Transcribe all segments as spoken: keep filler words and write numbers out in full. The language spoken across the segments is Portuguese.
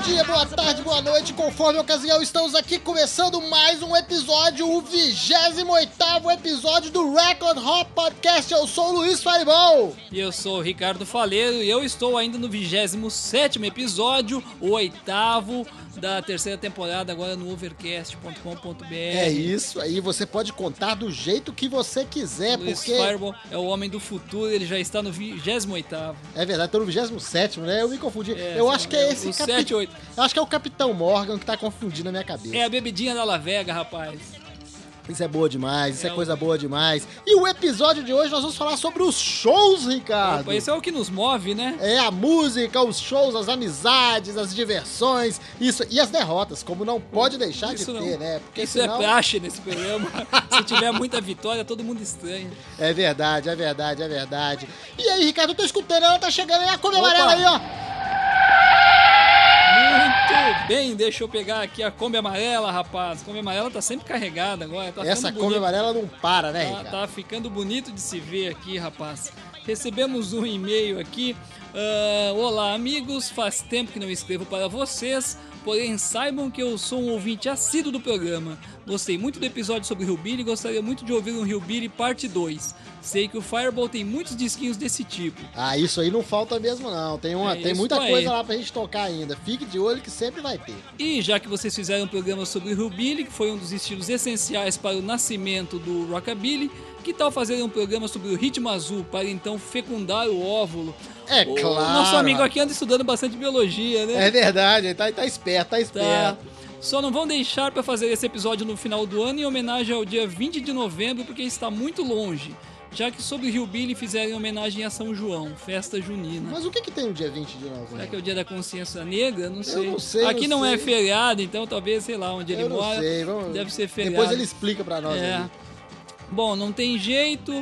dia, boa tarde, boa noite, conforme a ocasião, estamos aqui começando mais um episódio, o vigésimo oitavo episódio do Record Hop Podcast. Eu sou o Luiz Faribol. E eu sou o Ricardo Faleiro e eu estou ainda no vigésimo sétimo episódio, o oitavo da terceira temporada, agora no overcast ponto com ponto b r. É isso aí, você pode contar do jeito que você quiser, Luiz porque... Fireball é o homem do futuro, ele já está no vigésimo oitavo. É verdade, tô no vigésimo sétimo, né? Eu me confundi. É, eu acho que é esse o capi... sete, oito. Eu acho que é o Capitão Morgan que tá confundindo a minha cabeça. É a bebidinha da La Vega, rapaz. Isso é boa demais, isso é, É coisa o- boa demais. E o episódio de hoje nós vamos falar sobre os shows, Ricardo. Opa, esse é o que nos move, né? É a música, os shows, as amizades, as diversões, isso e as derrotas, como não pode deixar Isso de não- ter, né? Porque Isso senão... é praxe nesse programa. Se tiver muita vitória, todo mundo estranha. É verdade, é verdade, é verdade. E aí, Ricardo, eu tô escutando, ela tá chegando aí, a Kombi Opa. amarela aí, ó. Muito bem, deixa eu pegar aqui a Kombi amarela, rapaz. A Kombi amarela tá sempre carregada agora. Tá Essa ficando Kombi bonito. amarela não para, né, Tá, Ricardo? tá ficando bonito de se ver aqui, rapaz. Recebemos um e-mail aqui. Ah, olá, amigos. Faz tempo que não escrevo para vocês, porém saibam que eu sou um ouvinte assíduo do programa. Gostei muito do episódio sobre Hillbilly e gostaria muito de ouvir um Hillbilly parte dois. Sei que o Fireball tem muitos disquinhos desse tipo. Ah, isso aí não falta mesmo, não. Tem, uma, É tem isso muita aí. coisa lá pra gente tocar ainda. Fique de olho que sempre vai ter. E já que vocês fizeram um programa sobre o Hillbilly, que foi um dos estilos essenciais para o nascimento do Rockabilly, que tal fazer um programa sobre o ritmo azul para então fecundar o óvulo? É O claro. Nosso amigo aqui anda estudando bastante biologia, né? É verdade, ele tá, tá esperto, tá Tá. esperto. Só não vão deixar para fazer esse episódio no final do ano em homenagem ao dia vinte de novembro, porque está muito longe. Já que sobre o Hillbilly fizeram em homenagem a São João, festa junina. Mas o que que tem no dia vinte de Será novembro? que é o dia da consciência negra? Não sei. não sei, Aqui não não, é sei. feriado, então talvez, sei lá, onde ele Eu não mora, sei, vamos... deve ser feriado. Depois ele explica pra nós É. aí. Bom, não tem jeito.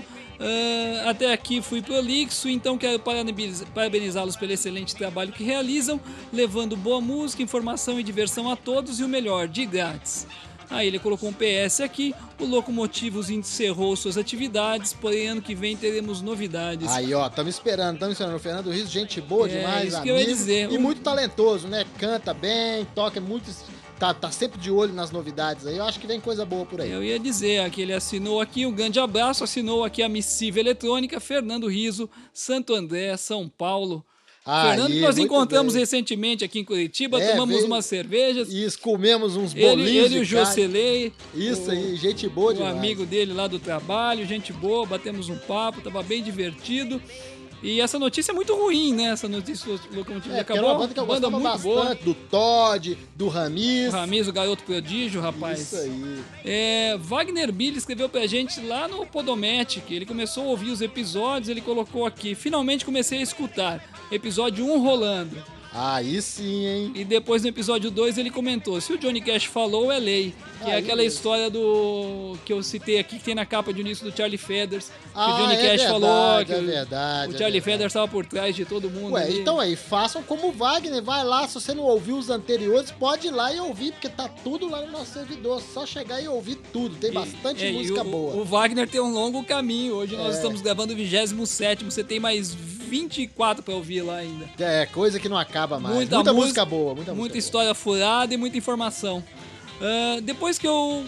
ah, até aqui fui prolixo, então quero parabeniz- parabenizá-los pelo excelente trabalho que realizam, levando boa música, informação e diversão a todos e o melhor, de grátis. Aí ele colocou um P S aqui, o Locomotivos encerrou suas atividades, porém ano que vem teremos novidades. Aí, ó, estamos esperando, estamos esperando. O Fernando Riso, gente boa É, demais, isso que eu ia amigo. dizer. E Um- muito talentoso, né? Canta bem, toca muito... Tá, tá sempre de olho nas novidades aí. Eu acho que vem coisa boa por aí. Eu ia dizer, aqui ele assinou aqui, um grande abraço, assinou aqui a missiva eletrônica, Fernando Riso, Santo André, São Paulo. Aí, Fernando, que nós muito encontramos bem. recentemente aqui em Curitiba, É, tomamos veio- umas cervejas. Isso, comemos uns Ele, bolinhos ele e o de carne. Jocelei, Isso o- aí, gente boa o demais. amigo dele lá do trabalho, gente boa, batemos um papo, tava bem divertido. E essa notícia é muito ruim, né? Essa notícia do Locomotivo É, porque era acabou. uma banda que eu banda gostava muito boa. bastante, do Todd, do Ramiz. O Ramiz, o garoto prodígio, rapaz. Isso aí. É, Wagner Billy escreveu pra gente lá no Podomatic. Ele começou a ouvir os episódios, ele colocou aqui. Finalmente comecei a escutar. Episódio um rolando. Aí sim, hein? E depois no episódio dois ele comentou: se o Johnny Cash falou, é lei. Que é Aí aquela mesmo. história do que eu citei aqui, que tem na capa de início do Charlie Feathers. Que Ah, o Johnny é Cash verdade, falou que é o- verdade, o é Charlie verdade. Feathers estava por trás de todo mundo. Ué, ali. então aí, façam como o Wagner, vai lá, se você não ouviu os anteriores, pode ir lá e ouvir, porque tá tudo lá no nosso servidor, só chegar e ouvir tudo, tem bastante É, e música o, boa. O Wagner tem um longo caminho. Hoje nós É. estamos gravando o vigésimo sétimo. Você tem mais vinte e quatro pra ouvir lá ainda. É, coisa que não acaba mais. Muita Muita, música- música boa, muita, Muita música história furada e muita informação. Ah, depois que eu.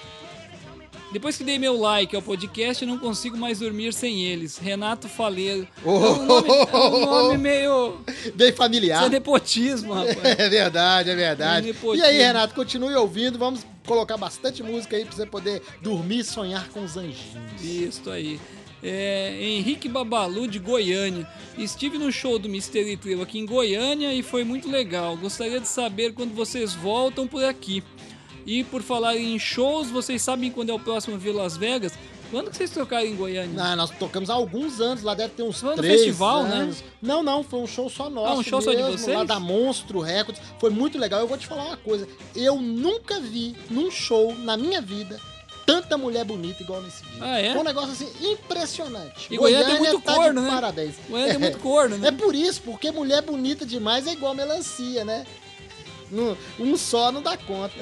Depois que dei meu like ao podcast, eu não consigo mais dormir sem eles. Renato Faleiro. Oh, é, um nome, é um oh, nome meio. boa. Bem familiar. Isso é nepotismo, rapaz. É verdade, é verdade. É E nepotismo. aí, Renato, continue ouvindo, vamos colocar bastante música aí pra você poder dormir e sonhar com os anjinhos. Isso aí. É, Henrique Babalu de Goiânia. Estive no show do Mystery Trio aqui em Goiânia e foi muito legal. Gostaria de saber quando vocês voltam por aqui. E por falar em shows, vocês sabem quando é o próximo Vir Las Vegas? Quando que vocês tocaram em Goiânia? Ah, nós tocamos há alguns anos, lá deve ter uns Foi no três festival, né? anos. Não, não, foi um show só nosso. Ah, um show só de mesmo, vocês? Lá da Monstro Records. Foi muito legal. Eu vou te falar uma coisa. Eu nunca vi num show, na minha vida, tanta mulher bonita igual nesse dia. Ah, é? Foi um negócio assim impressionante. E Goiânia tem muito tá corno, de né? Parabéns. Goiânia tem muito corno, né? É por isso, porque mulher bonita demais é igual melancia, né? No- um só não dá conta.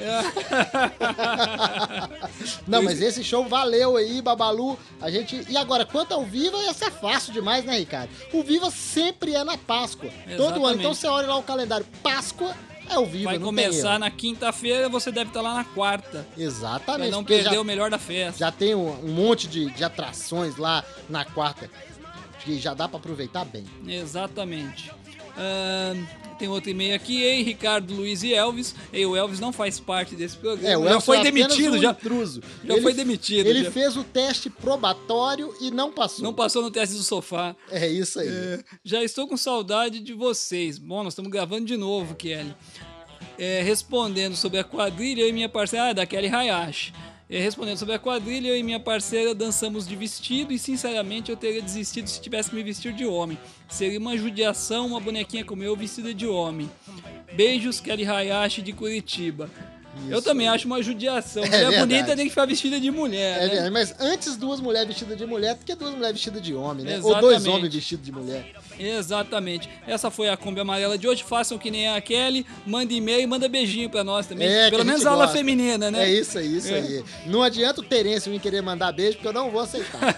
Não, mas esse show valeu aí, Babalu. A gente... E agora, quanto ao Viva, essa é fácil demais, né, Ricardo? O Viva sempre é na Páscoa. Todo ano. Exatamente. Então você olha lá o calendário. Páscoa, É ao vivo, Vai não começar tem na quinta-feira, você deve estar lá na quarta. Exatamente. Pra não porque perder já, o melhor da festa. já tem um, um monte de, de atrações lá na quarta, que já dá pra aproveitar bem. Exatamente. Ahn, tem outro e-mail aqui, ei, Ricardo, Luiz e Elvis. Ei, o Elvis não faz parte desse programa. É, o já Elvis foi é apenas demitido, um já, intruso. já Ele- foi demitido. Ele já. fez o teste probatório e não passou. Não passou no teste do sofá. É isso aí. É, já estou com saudade de vocês. Bom, nós estamos gravando de novo, Kelly. É, respondendo sobre a quadrilha, eu e minha parceira... Ah, da Kelly Hayashi. É, respondendo sobre a quadrilha, eu e minha parceira dançamos de vestido e, sinceramente, eu teria desistido se tivesse me vestido de homem. Seria uma judiação, uma bonequinha como eu vestida de homem. Beijos, Kelly Hayashi de Curitiba. Isso. Eu também acho uma judiação. É Mulher verdade. bonita tem que ficar vestida de mulher, É né? verdade, mas antes duas mulheres vestidas de mulher do que duas mulheres vestidas de homem, né? Exatamente. Ou dois homens vestidos de mulher. Exatamente. Essa foi a Kombi Amarela de hoje. Façam que nem a Kelly. Manda e-mail e manda beijinho pra nós também. É, que Pelo a menos gente a aula gosta. feminina, né? É isso aí, isso É. aí. Não adianta o Terêncio vir querer mandar beijo, porque eu não vou aceitar.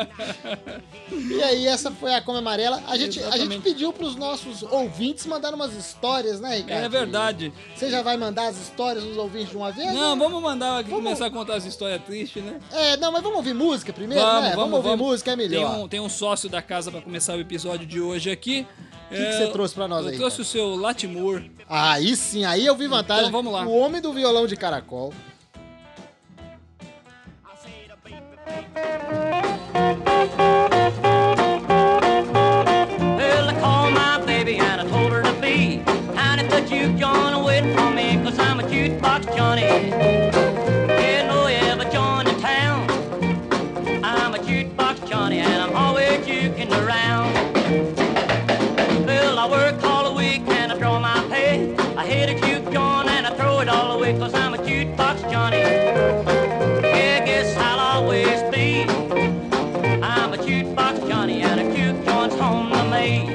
E aí, essa foi a Come Amarela. A gente, a gente Exatamente. pediu pros nossos ouvintes mandarem umas histórias, né, Ricardo? É verdade. Você já vai mandar as histórias dos ouvintes de uma vez? Não, né? vamos mandar aqui Vamos. começar a contar as histórias tristes, né? É, não, mas vamos ouvir música primeiro, Vamos, né? vamos, ouvir vamos. música, é Tem melhor. um, tem um sócio da casa pra começar o episódio de hoje aqui. O que, que você trouxe pra nós eu aí? Eu trouxe cara? o seu Latimur. Aí sim, aí eu vi vantagem. Então, vamos lá. O homem do violão de caracol. Well, I called my baby and I told her to be down at the juke joint waiting for me, cause I'm a jukebox Johnny. Yeah, no, you ever join the town. I'm a jukebox Johnny and I'm always juking around. Well, I work all the week and I draw my pay. I hit a juke joint and I throw it all away, cause I'm a jukebox Johnny. Yeah, guess I'll always be. I'm a jukebox Johnny and a juke joint's home to me.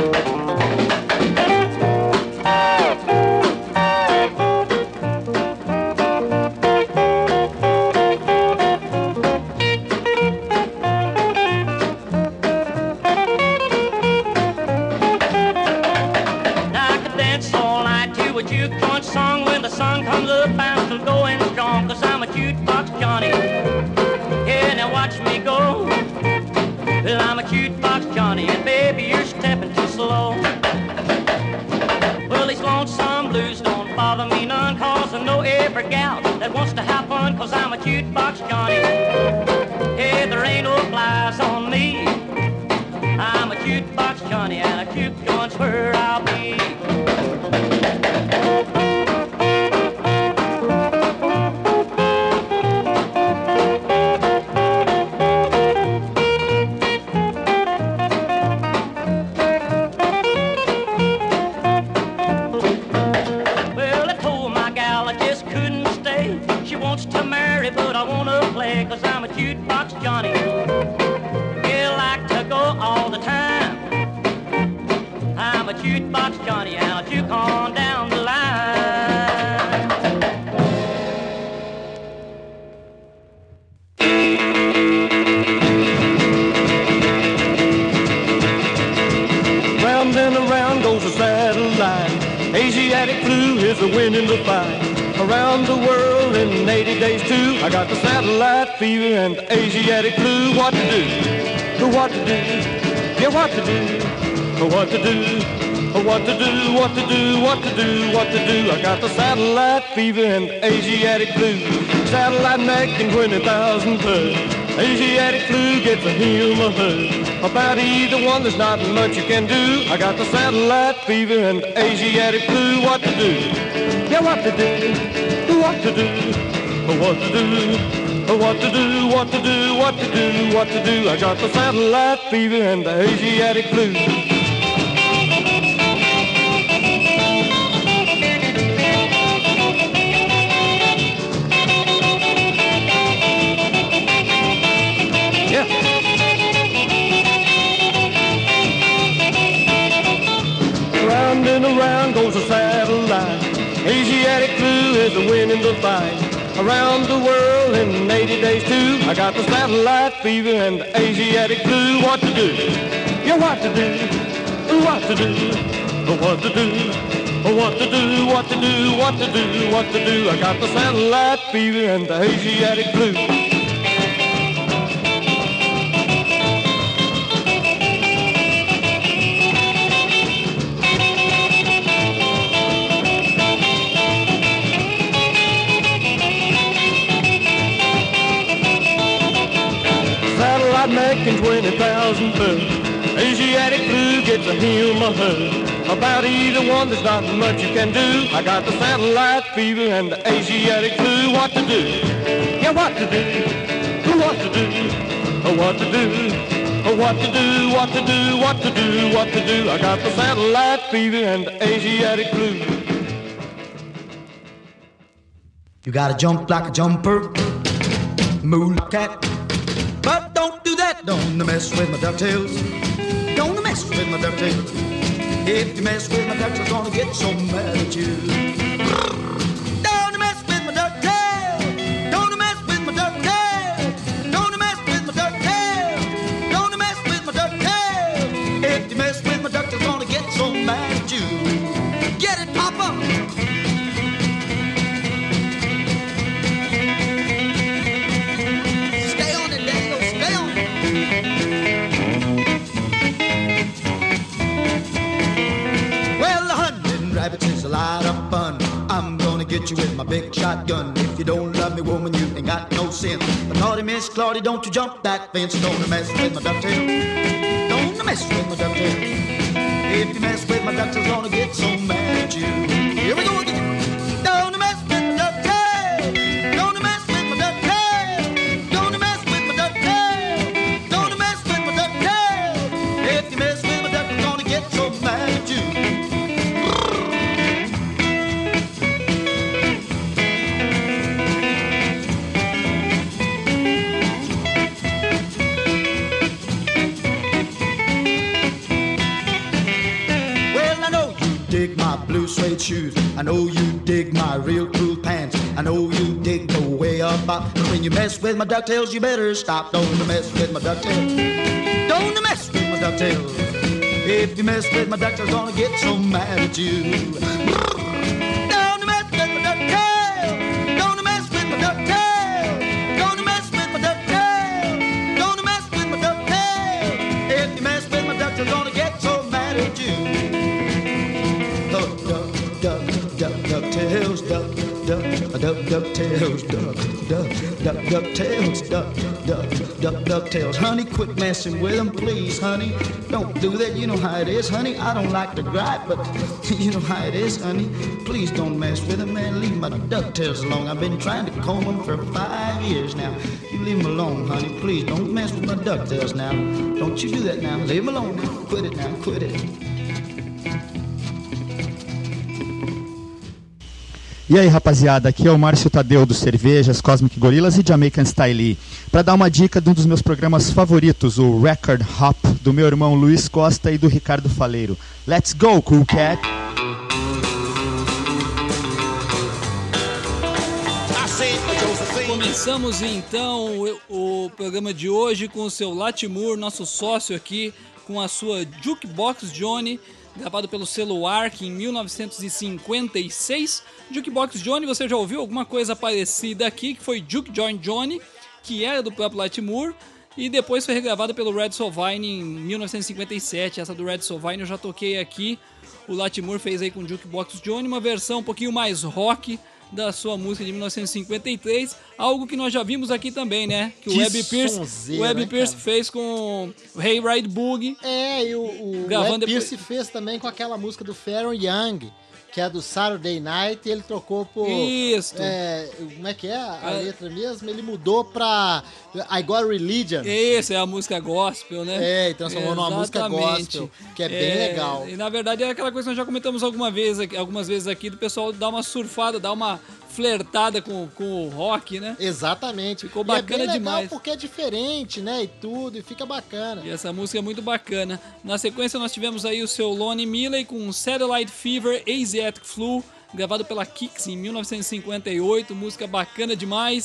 Now I could dance all night to a juke joint song. When the sun comes up, I'm still going strong, cause I'm a jukebox Johnny. Yeah, now watch me go. Well, I'm a jukebox Johnny, and baby, you're stepping too slow. Well, these lonesome blues don't bother me none, cause I know every gal that wants to have fun, cause I'm a jukebox Johnny. Hey, there ain't no flies on me. I'm a jukebox Johnny, and a juke joint's where I'll be. Well, I told my gal I just couldn't stay. She wants to marry, but I wanna play, cause I'm a jukebox Johnny. Yeah, I like to go all the time. I'm a jukebox Johnny, and I'll juke on down the line. Round and around goes the satellite. Asiatic flu is a winning the fight. Around the world in eighty days too. I got the satellite fever and the Asiatic flu. What to do? What to do? Yeah, what to do? What to do? What to do? What to do? What to do? What to do? I got the satellite fever and the Asiatic flu. Satellite making twenty thousand per. Asiatic flu gets a heel my hood. About either one, there's not much you can do. I got the satellite fever and the Asiatic flu. What to do? Yeah, what to do? What to do? What to do? What to do? What to do? What to do? What to do? I got the satellite fever and the Asiatic flu. Yeah. Round and around goes a satellite. Asiatic flu is the winning the fight. Around the world in eighty days too. I got the satellite fever and the Asiatic flu. What to do? Yeah, what to do? What to do? What to do? What to do, what to do, what to do, what to do. I got the satellite fever and the Asiatic flu. Satellite making twenty thousand per. Asiatic flu gets a him or her. About either one, there's not much you can do. I got the satellite fever and the Asiatic flu. What to do? Yeah, what to do? What to do? What to do? What to do? What to do? What to do? What to do? I got the satellite fever and the Asiatic flu. You gotta jump like a jumper, move like a cat, but don't do that. Don't mess with my ducktails. Don't mess with my ducktails. If you mess with my ducks, I'm gonna get so mad at you. Don't mess with my ducktail. Don't mess with my ducktail. Don't mess with my ducktail. Don't mess with my ducktail. If you mess with my ducks, I'm gonna get so mad at you. Get it, Papa? Stay on it, Daniel. Stay on it. Rabbits is a lot of fun. I'm gonna get you with my big shotgun. If you don't love me, woman, you ain't got no sense. But naughty Miss Claudia, don't you jump that fence. Don't mess with my ducktail. Don't mess with my ducktail. If you mess with my ducktail, I'm gonna get so mad at you. Here we go again. Don't mess with my ducktail. Don't mess with my ducktail. Don't mess with my ducktail. Don't mess with my ducktail. If you mess with my ducktail, I'm gonna get so mad at you. Blue suede shoes. I know you dig my real cool pants. I know you dig the way up up. But when you mess with my ducktails, you better stop. Don't mess with my ducktails. Don't mess with my ducktails. If you mess with my ducktails, I'm gonna get so mad at you. Don't mess with my ducktail. Don't mess with my ducktail. Don't mess with my ducktail. Don't mess with my ducktail. If you mess with my ducktails, I'm gonna get so mad at you. Duck, duck, duck, duck, duck, tails, duck, duck, duck, duck, tails, duck, duck, duck, duck, tails. Honey, quit messing with them, please, honey. Don't do that, you know how it is, honey. I don't like to gripe, but you know how it is, honey. Please don't mess with them, man. Leave my ducktails alone. I've been trying to comb them for five years now. You leave them alone, honey. Please don't mess with my ducktails now. Don't you do that now. Leave them alone now. Quit it now. Quit it. E aí, rapaziada, aqui é o Márcio Tadeu do Cervejas, Cosmic Gorillas e Jamaican Style, para dar uma dica de um dos meus programas favoritos, o Record Hop, do meu irmão Luiz Costa e do Ricardo Faleiro. Let's go, Cool Cat! Começamos então o, o programa de hoje com o seu Latimore, nosso sócio aqui, com a sua Jukebox Johnny, gravado pelo selo Ark em mil novecentos e cinquenta e seis. Jukebox Johnny, você já ouviu alguma coisa parecida aqui, que foi Juke Joint Johnny, que era do próprio Latimore, e depois foi regravada pelo Red Sovine em mil novecentos e cinquenta e sete. Essa do Red Sovine eu já toquei aqui. O Latimore fez aí com Jukebox Johnny uma versão um pouquinho mais rock da sua música de mil novecentos e cinquenta e três, algo que nós já vimos aqui também, né? Que, que o Webb Pierce, o Webb Pierce fez com o Hey Ride Boogie. É, e o, o Webb Pierce fez também com aquela música do Pharoah Young, que é do Saturday Night, e ele trocou por... Isso. É, como é que é a, a letra mesmo? Ele mudou pra I Got Religion. Isso, é a música gospel, né? É, e transformou Exatamente. numa música gospel, que é, é bem legal. E na verdade é aquela coisa que nós já comentamos alguma vez, algumas vezes aqui, do pessoal dar uma surfada, dar uma flertada com, com o rock, né? Exatamente. Ficou bacana e é bem demais. legal porque é diferente, né? E tudo, e fica bacana. E essa música é muito bacana. Na sequência nós tivemos aí o seu Lonnie Milley com Satellite Fever, Asiatic Flu, gravado pela Kicks em mil novecentos e cinquenta e oito, música bacana demais.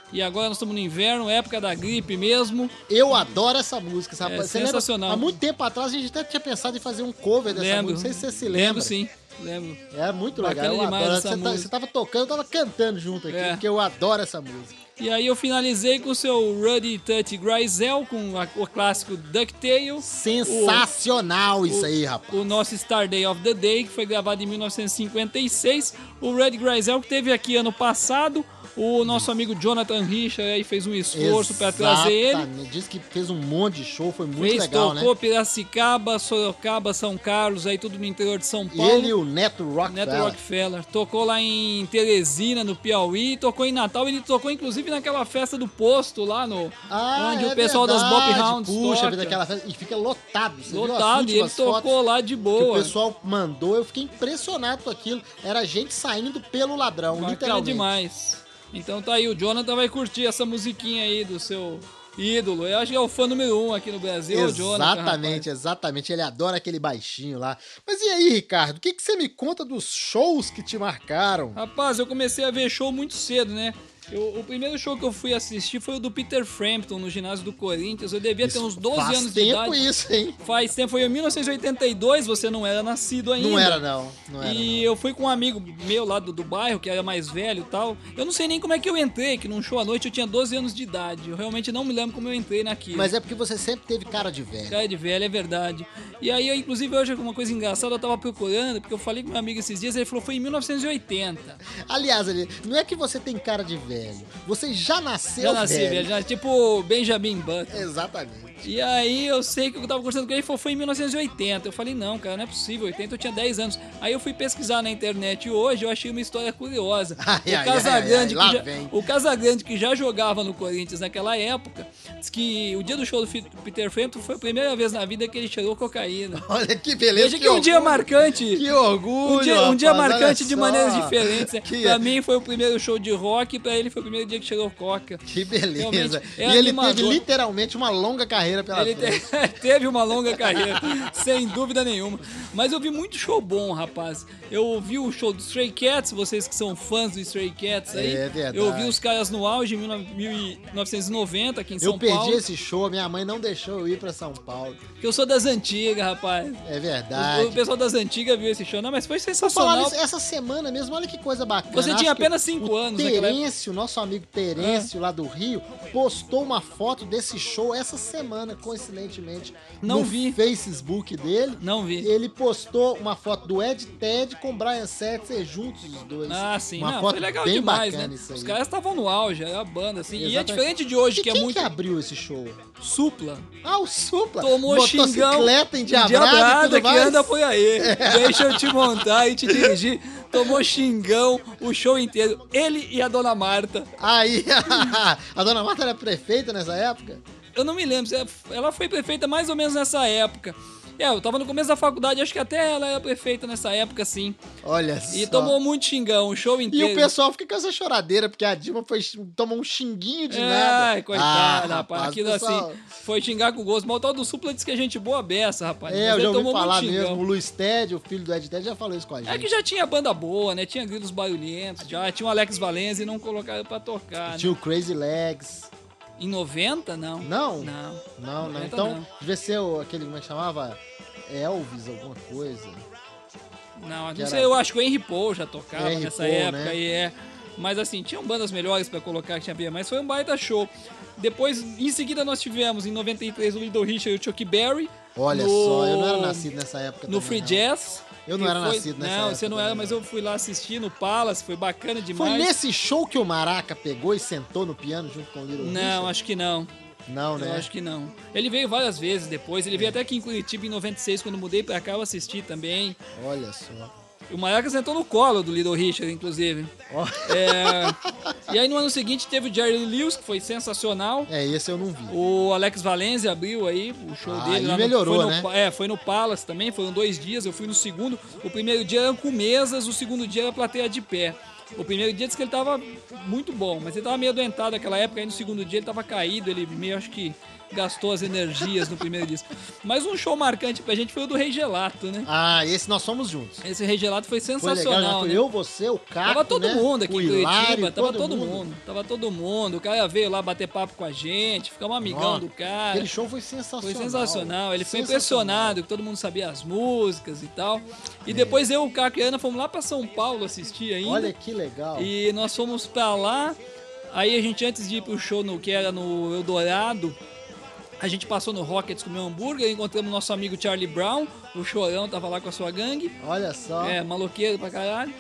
E agora nós estamos no inverno, época da gripe mesmo. Eu adoro essa música, sabe? É Você sensacional. Lembra? Há muito tempo atrás a gente até tinha pensado em fazer um cover dessa Lembro. música. Não sei se você se lembra. Lembro sim, lembro. É muito Bacana legal. Eu demais adoro. essa Você, tá, música. você tava tocando, eu tava cantando junto aqui, É. porque eu adoro essa música. E aí eu finalizei com o seu Ruddy Tutty Grisel, com a- o clássico DuckTales. Sensacional isso aí, rapaz. O nosso Star Day of the Day, que foi gravado em mil novecentos e cinquenta e seis. O Ruddy Grisel, que teve aqui ano passado. O nosso amigo Jonathan Richard aí fez um esforço para trazer ele. Exatamente. Diz que fez um monte de show, foi muito Fez, legal, tocou né? Piracicaba, Sorocaba, São Carlos, aí tudo no interior de São Paulo. Ele e o Neto Rockefeller. Neto Rockefeller. Tocou lá em Teresina, no Piauí, tocou em Natal. Ele tocou inclusive naquela festa do posto lá no Ah, onde é o pessoal verdade. das Bop Hounds Puxa, toca. vida, aquela festa. E fica lotado. Você viu as Lotado, e ele últimas tocou fotos lá de que o boa. pessoal mandou? Eu fiquei impressionado com aquilo. Era gente saindo pelo ladrão, Bacana literalmente. demais. Então tá aí, o Jonathan vai curtir essa musiquinha aí do seu ídolo. Eu acho que é o fã número um aqui no Brasil, o Jonathan. Exatamente, exatamente. Ele adora aquele baixinho lá. Mas e aí, Ricardo? O que, que você me conta dos shows que te marcaram? Rapaz, eu comecei a ver show muito cedo, né? Eu- o primeiro show que eu fui assistir foi o do Peter Frampton, no ginásio do Corinthians. Eu devia ter uns doze Faz anos de tempo idade. isso, hein? Faz tempo, foi em mil novecentos e oitenta e dois, você não era nascido ainda. Não era, não. Não era, E não. eu fui com um amigo meu lá do, do bairro, que era mais velho e tal. Eu não sei nem como é que eu entrei, que num show à noite eu tinha doze anos de idade. Eu realmente não me lembro como eu entrei naquilo. Mas é porque você sempre teve cara de velho. Cara de velho, é verdade. E aí, eu, inclusive, hoje uma coisa engraçada, eu tava procurando, porque eu falei com meu amigo esses dias, ele falou, foi em mil novecentos e oitenta. Aliás, ali, não é que você tem cara de velho. Você já nasceu Já nasci, velho. velho, já, tipo Benjamin Button. Exatamente. E aí eu sei que eu tava conversando com ele, ele falou, foi em mil novecentos e oitenta. Eu falei, não, cara, não é possível, oitenta eu tinha dez anos. Aí eu fui pesquisar na internet hoje, eu achei uma história curiosa. Ai, o ai, Casagrande, ai, ai, lá que já, vem. o Casagrande, que já jogava no Corinthians naquela época, diz que o dia do show do Fi- Peter Frampton foi a primeira vez na vida que ele cheirou cocaína. Olha que beleza. Veja que um dia orgulho. marcante. Que orgulho, Um dia, um dia rapaz, olha marcante de só. maneiras diferentes. Né? Que, Pra mim foi o primeiro show de rock, pra ele foi o primeiro dia que cheirou coca. que beleza. Realmente, é e ele animador. teve literalmente uma longa carreira pela Ele frente. te- teve uma longa carreira, sem dúvida nenhuma. Mas eu vi muito show bom, rapaz. Eu vi o show do Stray Cats, vocês que são fãs do Stray Cats aí. É verdade. Eu vi os caras no auge em mil novecentos e noventa aqui em São Eu perdi Paulo. esse show, minha mãe não deixou eu ir pra São Paulo. Que eu sou das antigas, rapaz. É O, verdade. o pessoal das antigas viu esse show. Não, mas foi Por falar sensacional. nisso, essa semana mesmo, olha que coisa bacana. Você Acho tinha que apenas cinco o anos naquela Terêncio, nosso amigo Terêncio, lá do Rio, postou uma foto desse show essa semana, coincidentemente. Não no vi. Facebook dele. Não vi. Ele postou uma foto do Ed Ted com Brian Setzer juntos os dois. Ah, sim. Uma Não, foto foi legal bem demais, bacana né? isso aí. Os caras estavam no auge, era a banda, assim. E é Exatamente. diferente de hoje, E que é quem muito que abriu esse show? supla. Ah, o Supla. Tomou xingão. Motocicleta endiabrada, endiabrada e tudo que mais. anda por aí. Deixa eu te montar e te dirigir. Tomou xingão o show inteiro. Ele e a dona Marta. Aí, a dona Marta era prefeita nessa época? Eu não me lembro, se ela foi prefeita mais ou menos nessa época. É, eu tava no começo da faculdade, acho que até ela era prefeita nessa época, sim. Olha E só. tomou muito xingão, o show E inteiro. o pessoal fica com essa choradeira, porque a Dilma foi, tomou um xinguinho de Ai, nada. coitada, Ah, rapaz. o Aquilo pessoal- assim, foi xingar com gosto. Mas o tal do Supla disse que a gente boa beça, rapaz. É, Mas eu ele já ouvi tomou muito falar xingão. mesmo. O Luiz Ted, o filho do Ed Ted, já falou isso com a gente. É que já tinha banda boa, né? Tinha gritos barulhentos, já tinha o Alex Valença e não colocaram pra tocar, Tinha né? o Crazy Legs. Em noventa, não. Não? Não. Não, não. noventa Então, não. devia ser o, aquele, como é que chamava? Elvis, alguma coisa. Não, Que não era- sei, eu acho que o Henry Paul já tocava Henry nessa Paul, época né? e é. Mas assim, tinham bandas melhores pra colocar que tinha bem, mas foi um baita show. Depois, em seguida, nós tivemos em noventa e três o Little Richard e o Chuck Berry. Olha no- só, eu não era nascido nessa época No também, Free não. Jazz. Eu não que era foi- nascido nessa Não, época você não era, também, mas não. eu fui lá assistir no Palace, foi bacana demais. Foi nesse show que o Maraca pegou e sentou no piano junto com o Little Não, Richard? acho que não. Não, né? Eu acho que não. Ele veio várias vezes depois. Ele veio até aqui em Curitiba em noventa e seis, quando mudei pra cá, eu assisti também. Olha só. O Maraca sentou no colo do Little Richard, inclusive. Ó. É, E aí no ano seguinte teve o Jerry Lee Lewis, que foi sensacional. É, esse eu não vi. O Alex Valenze abriu aí o show Ah, dele. aí lá no- melhorou, foi no, né? Pa- É, foi no Palace também, foram dois dias, eu fui no segundo. O primeiro dia era com mesas, o segundo dia era plateia de pé. O primeiro dia disse que ele tava muito bom, mas ele tava meio adoentado naquela época, aí no segundo dia ele tava caído, ele meio, acho que gastou as energias no primeiro disco. Mas um show marcante pra gente foi o do Rei Gelato, né? Ah, esse nós fomos juntos. Esse Rei Gelato foi Foi sensacional, legal, já foi né? eu, você, o Caco, Tava todo né? mundo aqui o em Curitiba, Hilário, tava todo mundo. Tava todo mundo. O cara veio lá bater papo com a gente, ficamos amigão Ó, do cara. Aquele show foi sensacional. Foi sensacional. Ele foi Sensacional. impressionado que todo mundo sabia as músicas e tal. E depois eu, o Caco e a Ana fomos lá pra São Paulo assistir ainda. Olha que legal. E nós fomos pra lá. Aí a gente, antes de ir pro show no, que era no Eldorado, a gente passou no Rockets, comeu um hambúrguer, encontramos nosso amigo Charlie Brown, o Chorão tava lá com a sua gangue. Olha só. É, maloqueiro pra caralho.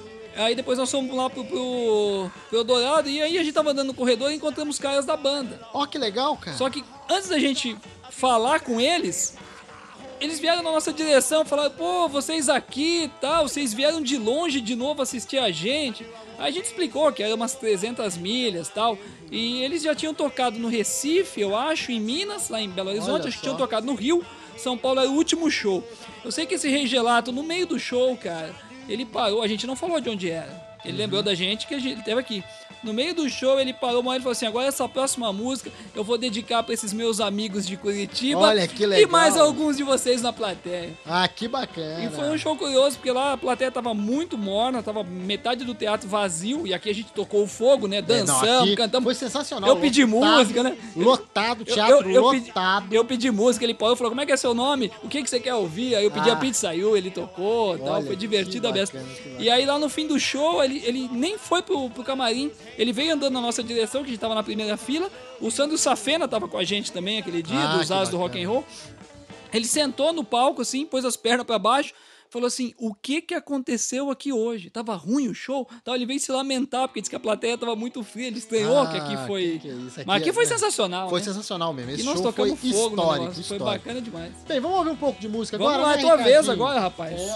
Aí depois nós fomos lá pro, pro, pro Eldorado e aí a gente tava andando no corredor e encontramos os caras da banda. Ó, que legal, cara. Só que antes da gente falar com eles, eles vieram na nossa direção, falaram, pô, vocês aqui e tal, vocês vieram de longe de novo assistir a gente. Aí a gente explicou que era umas trezentas milhas e tal, e eles já tinham tocado no Recife, eu acho, em Minas, lá em Belo Horizonte, Olha acho que só. tinham tocado no Rio, São Paulo era o último show. Eu sei que esse Rei Gelato, no meio do show, cara, ele parou, a gente não falou de onde era, ele Uhum. lembrou da gente que a gente, ele teve aqui. No meio do show, ele parou uma hora e falou assim, agora essa próxima música eu vou dedicar pra esses meus amigos de Curitiba. Olha, que legal. E mais alguns de vocês na plateia. Ah, que bacana. E foi um show curioso, porque lá a plateia tava muito morna, tava metade do teatro vazio, e aqui a gente tocou o fogo, né? É, não, Dançamos, aqui cantamos. Foi sensacional. Eu pedi lotado, música, né? Lotado, Eu- teatro eu, eu pedi, lotado. eu pedi música, ele parou e falou, como é que é seu nome? O que, que você quer ouvir? Aí eu pedi Ah. a Pizzaiu, ele tocou, tal, Olha, foi divertido que a beça. bacana, que bacana. E aí lá no fim do show, ele, ele nem foi pro, pro camarim, ele veio andando na nossa direção, que a gente tava na primeira fila. O Sandro Safena tava com a gente também aquele dia, Ah, dos que As do bacana. Rock and Roll. Ele sentou no palco assim, pôs as pernas pra baixo, falou assim, o que que aconteceu aqui hoje? Tava ruim o show? Então, ele veio se lamentar, porque disse que a plateia tava muito fria, ele estranhou Ah, que aqui foi... que que é isso? Aqui Mas aqui é- foi é. sensacional, Foi né? sensacional mesmo. Esse E nós show foi tocamos fogo no histórico, negócio, foi histórico. bacana demais. Bem, vamos ouvir um pouco de música Vamos agora, lá, é né, tua vez Ricardinho? agora, rapaz. É.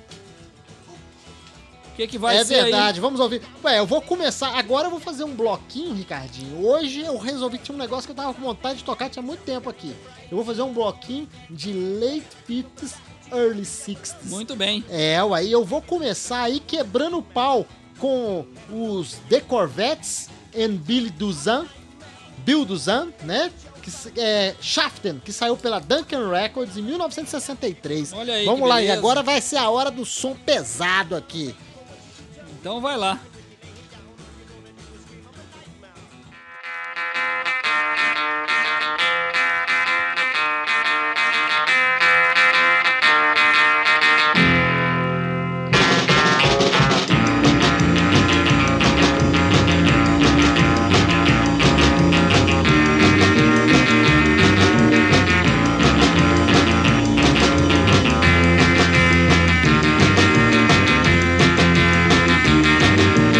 O que que vai é ser verdade, vamos ouvir. Ué, eu vou começar. Agora eu vou fazer um bloquinho, Ricardinho. Hoje eu resolvi que tinha um negócio que eu tava com vontade de tocar, tinha muito tempo aqui. Eu vou fazer um bloquinho de late fifties, early sixties. aí? Muito bem. É, aí eu vou começar aí quebrando o pau com os The Corvettes and Billy Duzan, Bill Duzan, né? Que, s- é, Shaften, que saiu pela Duncan Records em mil novecentos e sessenta e três. Olha aí, Vamos que lá, e beleza. agora vai ser a hora do som pesado aqui. Então vai lá. Thank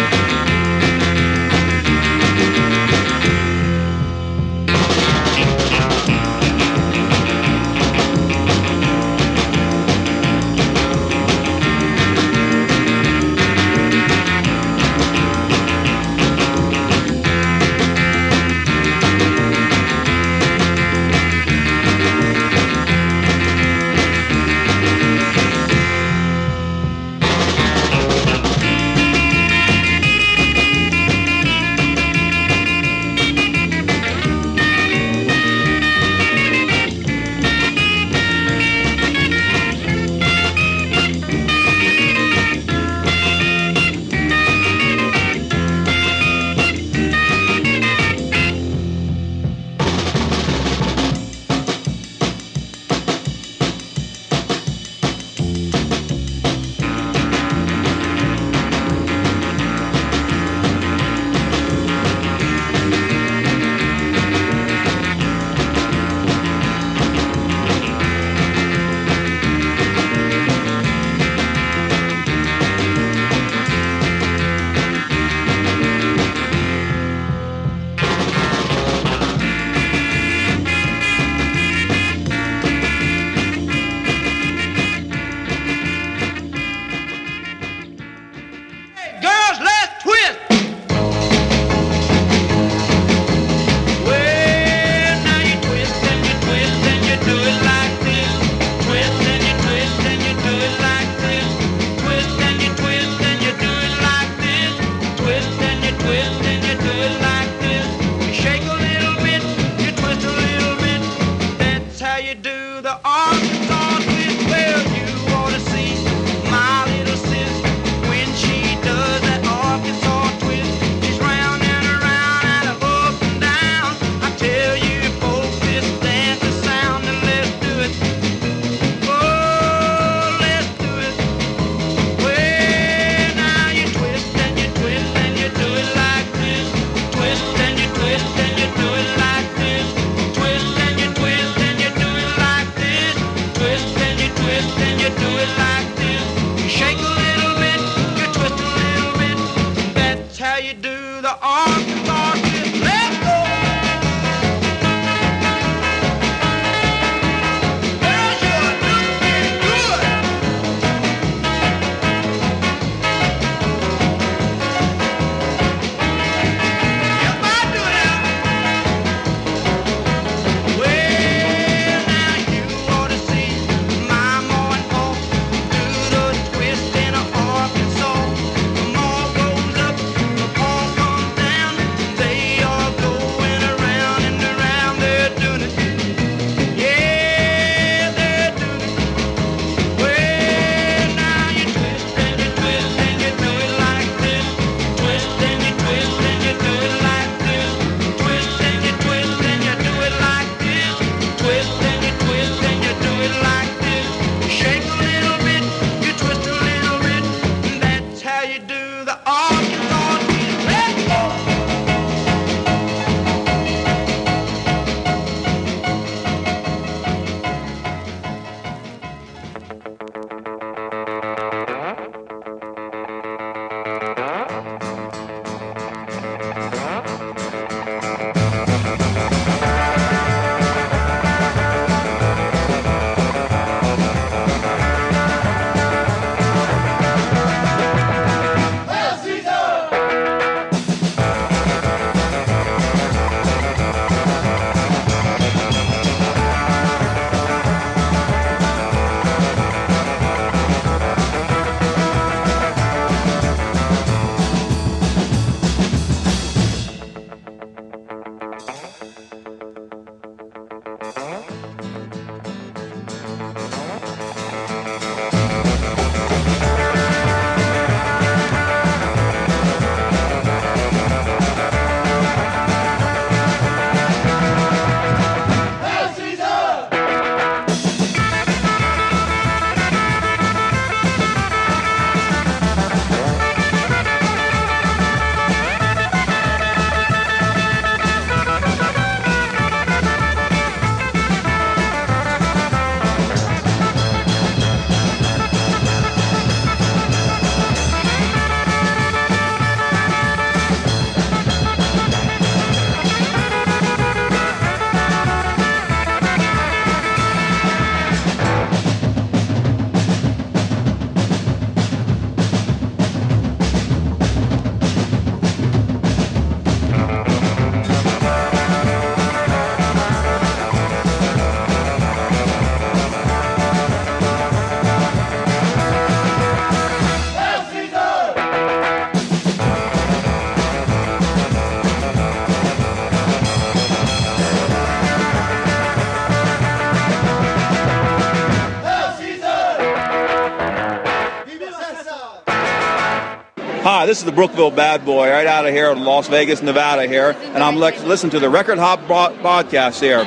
Hi, this is the Brookville Bad Boy right out of here in Las Vegas, Nevada here, and I'm le- listening to the Record Hop Bo- podcast here.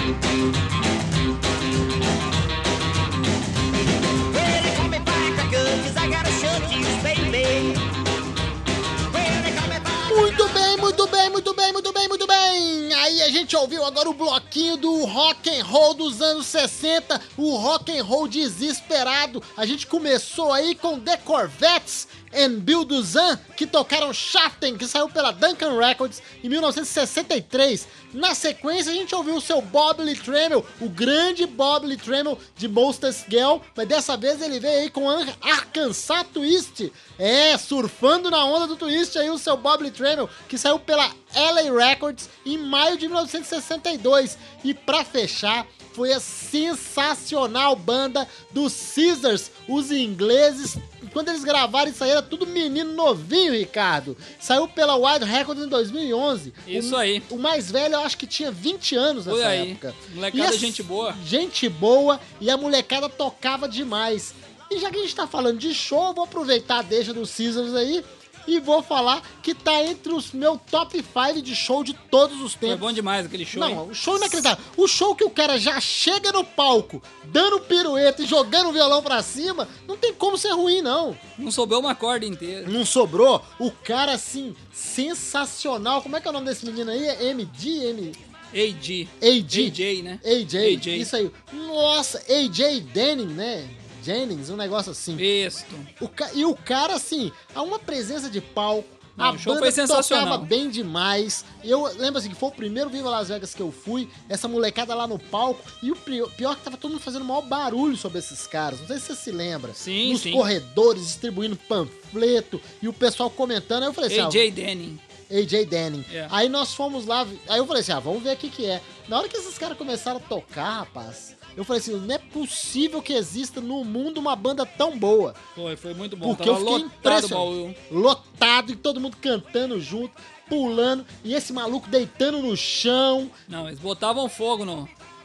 Muito bem, muito bem, muito bem, muito bem, muito bem. Aí a gente ouviu agora o bloquinho do rock and roll dos anos sessenta, o rock and roll desesperado. A gente começou aí com The Corvettes and Bill Duzan, que tocaram Shaften, que saiu pela Duncan Records em mil novecentos e sessenta e três. Na sequência, a gente ouviu o seu Bob Lee Tremel, o grande Bob Lee Tremel de Monsters Girl, mas dessa vez ele veio aí com Arkansas Twist. É, surfando na onda do twist aí o seu Bob Lee Tremel, que saiu pela L A Records em maio de mil novecentos e sessenta e dois. E pra fechar, foi a sensacional banda dos Scissors, os ingleses. Quando eles gravaram isso aí, era tudo menino novinho, Ricardo. Saiu pela Wild Records em dois mil e onze. Isso o, aí. O mais velho, eu acho que tinha vinte anos nessa Foi aí. época. Molecada, a, gente boa. Gente boa, e a molecada tocava demais. E já que a gente tá falando de show, eu vou aproveitar a deixa dos Scissors aí e vou falar que tá entre os meus top cinco de show de todos os tempos. Foi bom demais aquele show. Não, hein? o show inacreditável. O show que o cara já chega no palco, dando pirueta e jogando o violão pra cima, não tem como ser ruim, não. Não sobrou uma corda inteira. Não sobrou? O cara, assim, sensacional. Como é que é o nome desse menino aí? É M D? M... A G. A G. A J, né? A J. A J. Isso aí. Nossa, A J Denning, né? Jennings, um negócio assim. Isso. O ca... E o cara, assim, há uma presença de palco. Não, a o show banda foi sensacional. tocava bem demais. Eu lembro assim que foi o primeiro Viva Las Vegas que eu fui. Essa molecada lá no palco. E o pior, pior que tava todo mundo fazendo o maior barulho sobre esses caras. Não sei se você se lembra. Sim, Nos sim. corredores, distribuindo panfleto. E o pessoal comentando. Aí eu falei assim... A ah, J Denning. A J Denning. Yeah. Aí nós fomos lá, aí eu falei assim, ah, vamos ver o que que é. Na hora que esses caras começaram a tocar, rapaz, eu falei assim, não é possível que exista no mundo uma banda tão boa. Foi, foi muito bom. Porque Tava eu fiquei lotado, impressionado. Baú. Lotado e todo mundo cantando junto, pulando, e esse maluco deitando no chão. Não, eles botavam fogo no...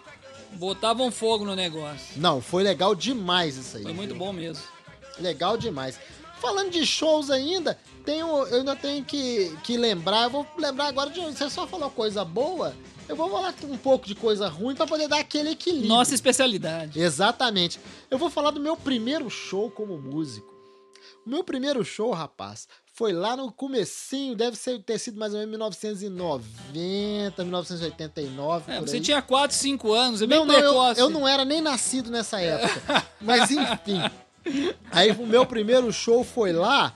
Botavam fogo no negócio. Não, foi legal demais isso aí. Foi muito viu? bom mesmo. Legal demais. Falando de shows ainda, tenho, eu ainda tenho que, que lembrar, eu vou lembrar agora de... Você só falou coisa boa, eu vou falar um pouco de coisa ruim pra poder dar aquele equilíbrio. Nossa especialidade. Exatamente. Eu vou falar do meu primeiro show como músico. O meu primeiro show, rapaz, foi lá no comecinho, deve ser, ter sido mais ou menos mil novecentos e noventa, mil novecentos e oitenta e nove, É, por você aí. tinha quatro, cinco anos, é bem Não, não, eu, precoce. eu não era nem nascido nessa época. Mas enfim. Aí o meu primeiro show foi lá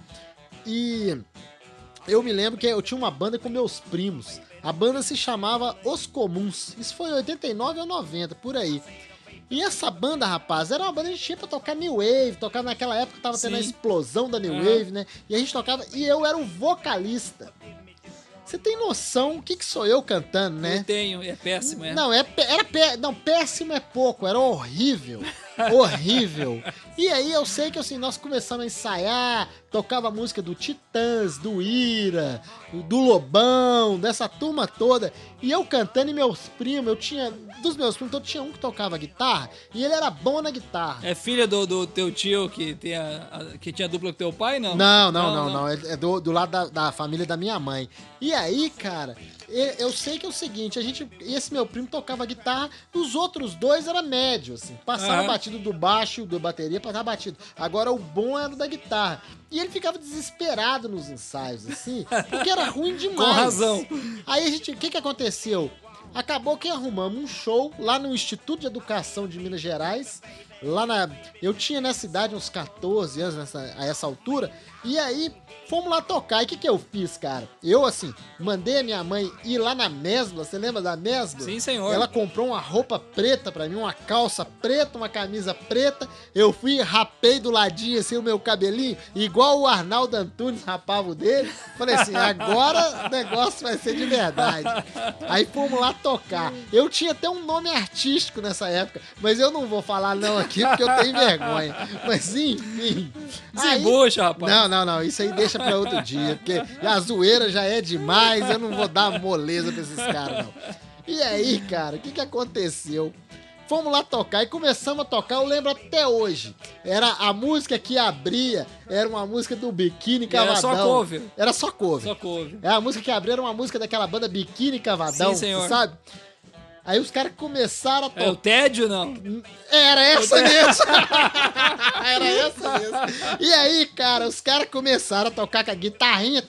e eu me lembro que eu tinha uma banda com meus primos. A banda se chamava Os Comuns. Isso foi em oitenta e nove ou noventa, por aí. E essa banda, rapaz, era uma banda que a gente tinha pra tocar New Wave, tocava naquela época que tava tendo a Sim. explosão da New Uhum. Wave, né? E a gente tocava, e eu era o vocalista. Você tem noção o que, que sou eu cantando, né? Eu tenho, é péssimo, é. Não, é, pé- era pé, não, péssimo é pouco, era horrível. Horrível. E aí eu sei que assim, nós começamos a ensaiar, tocava a música do Titãs, do Ira, do Lobão, dessa turma toda. E eu cantando e meus primos, eu tinha, dos meus primos, eu tinha um que tocava guitarra e ele era bom na guitarra. É filha do, do teu tio que, tem a, a- que tinha dupla com teu pai, não? Não, não, não, não. É é do, do lado da, da família da minha mãe. E aí, cara, e- eu sei que é o seguinte, a gente, esse meu primo tocava guitarra, os outros dois era médio, assim. Passava Aham. batido do baixo, da bateria, passava batido. Agora o bom era o da guitarra. E ele ficava desesperado nos ensaios, assim, porque era ruim demais. Com razão. Aí a gente, o que que aconteceu? Acabou que arrumamos um show lá no Instituto de Educação de Minas Gerais. Lá na. Eu tinha nessa idade uns catorze anos nessa, a essa altura. E aí fomos lá tocar. E o que, que eu fiz, cara? Eu, assim, mandei a minha mãe ir lá na Mesbla. Você lembra da Mesbla? Sim, senhor. Ela comprou uma roupa preta pra mim, uma calça preta, uma camisa preta. Eu fui e rapei do ladinho, assim, o meu cabelinho, igual o Arnaldo Antunes rapava o dele. Falei assim, agora o negócio vai ser de verdade. Aí fomos lá tocar. Eu tinha até um nome artístico nessa época, mas eu não vou falar não aqui porque eu tenho vergonha. Mas enfim. Aí- Desembucha, rapaz. Não, não, não. Isso aí deixa pra outro dia, porque a zoeira já é demais, eu não vou dar moleza pra esses caras, não. E aí, cara, o que que aconteceu? fomos lá tocar e começamos a tocar, eu lembro até hoje. Era a música que abria, era uma música do Biquíni Cavadão. Era só cover. Era só cover. Só cover. É, a música que abria era uma música daquela banda Biquíni Cavadão, Sim, senhor. sabe? Aí os caras começaram a É o tocar. tédio, não? Era essa mesmo. Era essa mesmo. E aí, cara, os caras começaram a tocar com a guitarrinha.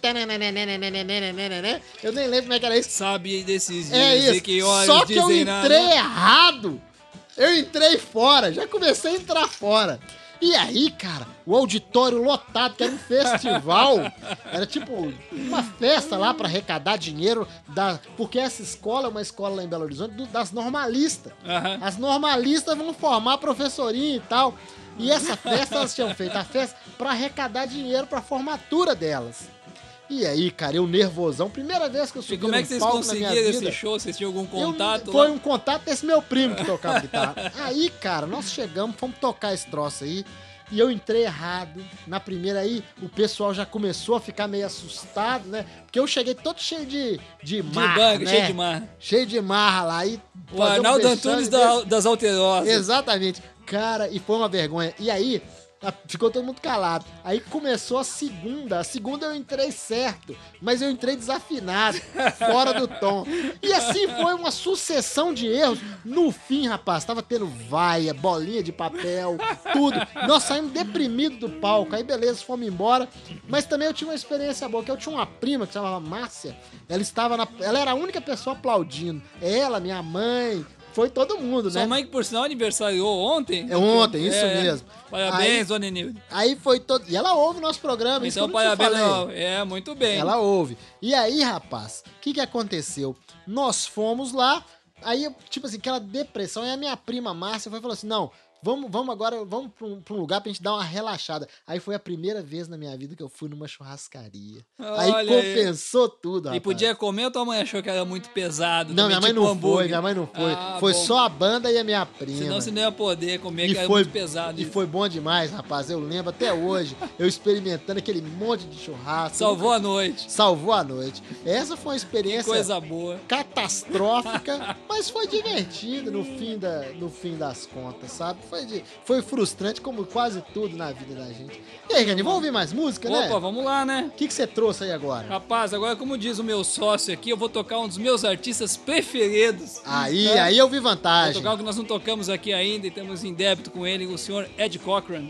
Eu nem lembro como é que era isso. Sabe desses dias É e isso. que olhos Só que eu dizem entrei nada. errado. Eu entrei fora. Já comecei a entrar fora. E aí, cara, o auditório lotado, que era um festival, era tipo uma festa lá pra arrecadar dinheiro, da, porque essa escola é uma escola lá em Belo Horizonte do- das normalistas. Aham. As normalistas vão formar professorinho e tal. E essa festa, elas tinham feito a festa pra arrecadar dinheiro pra formatura delas. E aí, cara, eu nervosão, primeira vez que eu subi E como é que num vocês palco na minha conseguiram vida, esse show? Vocês tinham algum eu- contato Foi lá? um contato desse meu primo que tocava guitarra. Aí, cara, nós chegamos, fomos tocar esse troço aí. E eu entrei errado. Na primeira aí, o pessoal já começou a ficar meio assustado, né? Porque eu cheguei todo cheio de, de De marra, banco, né? cheio de marra. Cheio de marra lá. E O fazer um Arnaldo vexame Antunes desse. da- das Alterosas. Exatamente. Cara, e foi uma vergonha. E aí, a- ficou todo mundo calado. Aí começou a segunda. A segunda eu entrei certo, mas eu entrei desafinado, fora do tom. E assim foi uma sucessão de erros. No fim, rapaz, tava tendo vaia, bolinha de papel, tudo. Nós saímos deprimidos do palco. Aí beleza, fomos embora. Mas também eu tinha uma experiência boa, que eu tinha uma prima que se chamava Márcia. Ela estava na... Ela era a única pessoa aplaudindo. Ela, minha mãe... Foi todo mundo, Sua né? mãe, que por sinal aniversariou ontem. É ontem, isso É, mesmo. Parabéns, Aí- dona Nilde. Aí foi todo. E ela ouve o nosso programa, isso Então, que eu não te parabéns. falei. Não, é, muito bem. Ela ouve. E aí, rapaz, o que que aconteceu? Nós fomos lá, aí, tipo assim, aquela depressão, e a minha prima Márcia foi e falou assim: não, vamos, vamos agora, vamos pra um, pra um lugar pra gente dar uma relaxada. Aí foi a primeira vez na minha vida que eu fui numa churrascaria. aí Olha aí. compensou tudo, rapaz. E podia comer ou tua mãe achou que era muito pesado? Não, também, minha mãe tipo não hambúrguer? foi, minha mãe não foi. Ah, foi bom. só a banda e a minha prima. Senão você não ia poder comer, que E era foi, muito pesado. e isso. foi bom demais, rapaz. Eu lembro até hoje, eu experimentando aquele monte de churrasco. Salvou a noite. Salvou a noite. Essa foi uma Que experiência coisa boa. catastrófica, mas foi divertido no fim, da, no fim das contas, sabe? Foi, de, foi frustrante, como quase tudo na vida da gente. E aí, Gani, vamos ouvir mais música, né? Opa, vamos lá, né? O que, que você trouxe aí agora? Rapaz, agora como diz o meu sócio aqui, eu vou tocar um dos meus artistas preferidos. Aí, Tá? aí eu vi Vou vantagem. tocar o que nós não tocamos aqui ainda e temos em débito com ele, o senhor Ed Cochran.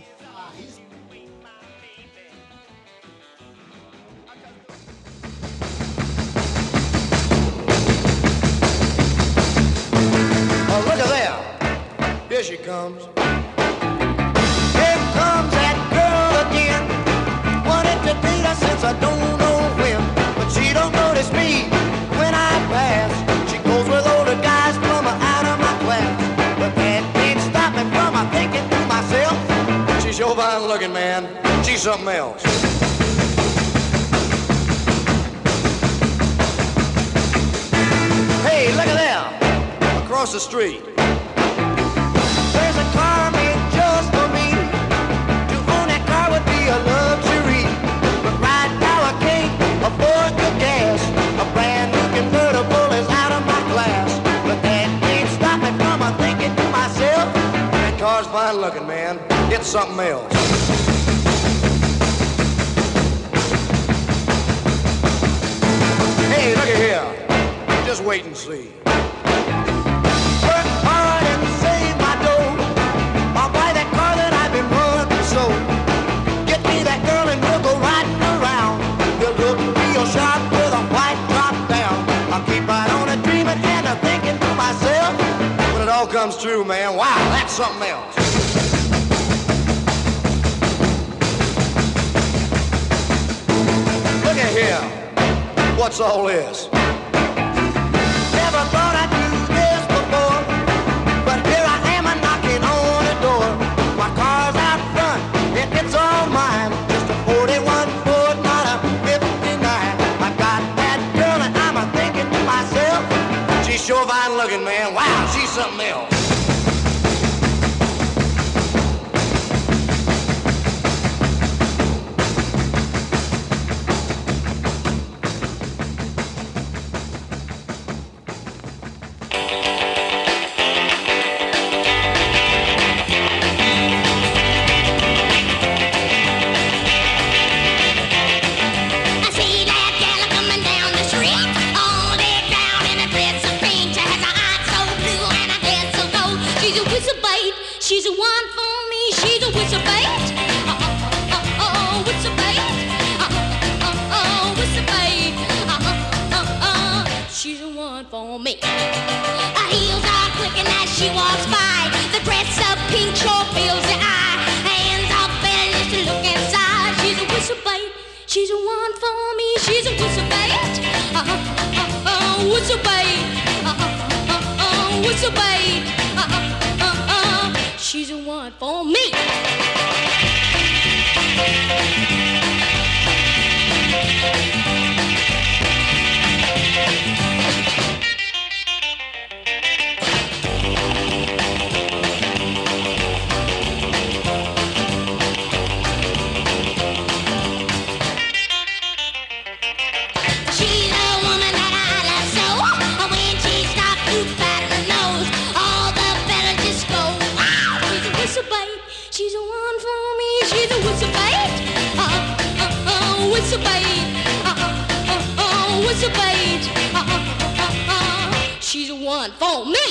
Oh, look at there. Here she comes. Here comes that girl again. Wanted to date her since I don't know when. But she don't notice me when I pass. She goes with older guys from out of my class. But that can't stop me from my thinking to myself. She's sure fine looking, man. She's something else. Hey, look at there. Across the street. There's a car made just for me. To own that car would be a luxury. But right now I can't afford the gas. A brand new convertible is out of my class. But that can't stop me from a thinking to myself. That car's fine looking, man. It's something else. Hey, look at here. Just wait and see. Work hard and save my dough. I'll buy that car that I've been wanting so. Get me that girl and we'll go riding around. We'll look real sharp with a white top down. I'll keep right on a dreaming and a thinking to myself. When it all comes true, man, wow, that's something else. Look at here. What's all this? Never thought I'd do this before, but here I am a knocking on the door. My car's out front, and it's all mine. Just a forty-one Ford, not a fifty-nine. I got that girl, and I'm a thinking to myself, she's sure fine looking, man. Wow, she's something else. She's the one for me. She's a whistle bait. Oh, oh, oh, oh, whistle bait. Oh, oh, oh, whistle bait. Oh, oh, oh, she's the one for me. Her heels are clicking as she walks by. The dress of pink sure fills the eye. Her hands are bent just to look inside. She's a whistle bait. She's the one for me. She's a whistle bait. Oh, oh, oh, whistle bait. Oh, oh, oh, whistle bait. Oh, oh, oh, she's the one for me. She's the one for me. She's a whistle bait. Oh, oh, oh, whistle bait. Oh, oh, oh, whistle bait. Oh, oh, oh, she's the one for me.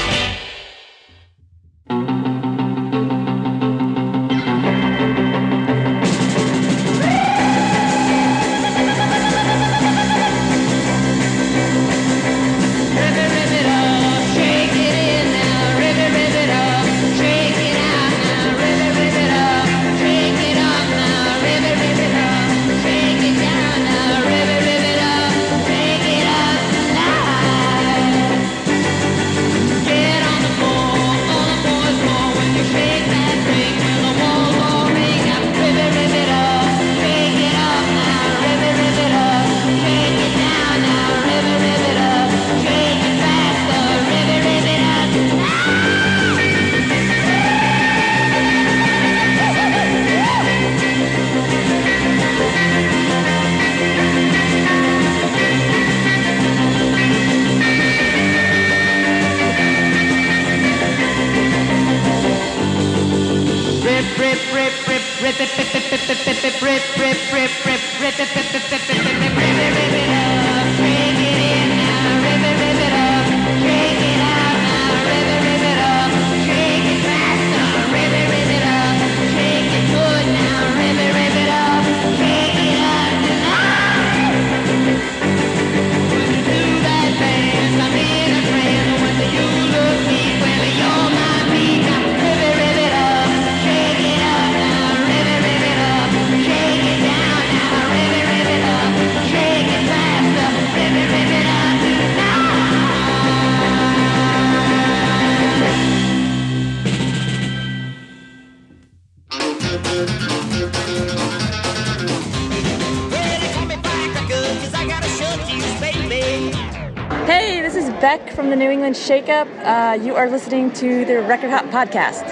Hey, this is Beck from the New England Shakeup. Uh, you are listening to the Record Hop Podcast.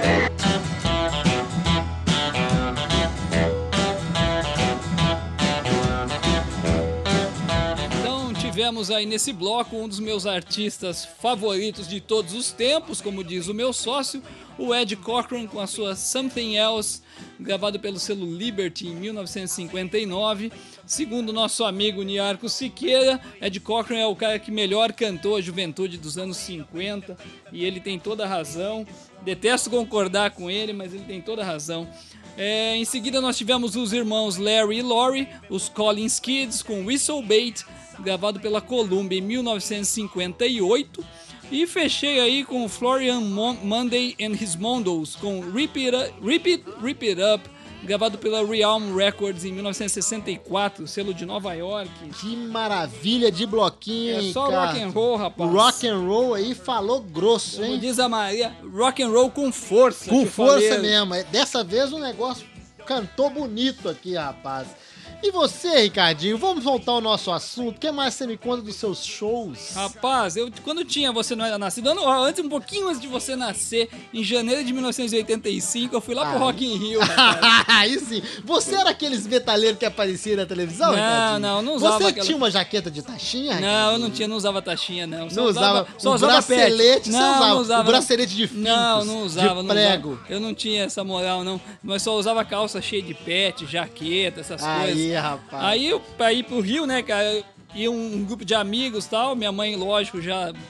Então, tivemos aí nesse bloco um dos meus artistas favoritos de todos os tempos, como diz o meu sócio, o Ed Cochran com a sua Something Else, gravado pelo selo Liberty em mil novecentos e cinquenta e nove. Segundo nosso amigo Niarco Siqueira, Ed Cochran é o cara que melhor cantou a juventude dos anos cinquenta, e ele tem toda a razão. Detesto concordar com ele, mas ele tem toda a razão. É, em seguida nós tivemos os irmãos Larry e Laurie, os Collins Kids com Whistle Bait, gravado pela Columbia em mil novecentos e cinquenta e oito. E fechei aí com Florian Mon- Monday and His Mondos com Rip It Up, Rip It, Rip It Up, gravado pela Realm Records em mil novecentos e sessenta e quatro, selo de Nova York. Que maravilha de bloquinho, É hein, só cara? rock and roll, rapaz. O rock and roll aí falou grosso, Como hein? diz a Maria, rock and roll com força. Com te força falei. mesmo. Dessa vez o negócio cantou bonito aqui, rapaz. E você, Ricardinho, vamos voltar ao nosso assunto. O que mais você me conta dos seus shows? Rapaz, eu, quando tinha Você Não Era Nascido, ano- antes, um pouquinho antes de você nascer, em janeiro de mil novecentos e oitenta e cinco, eu fui lá pro Ai. Rock in Rio, rapaz. Aí sim. Você era aqueles metaleiros que apareciam na televisão, Não, Ricardinho? não, não usava Você aquela- tinha uma jaqueta de taxinha, Não, Ricardinho? eu não tinha, não usava taxinha, não. Só Não usava só o usava bracelete, pet. você não, usava não usava. o bracelete de fincos, Não, não usava, de não prego. usava. Eu não tinha essa moral, não. Mas só usava calça cheia de pet, jaqueta, essas Aí, coisas. rapaz. Aí eu, pra ir pro Rio, né, cara, ia um grupo de amigos e tal, minha mãe, lógico, já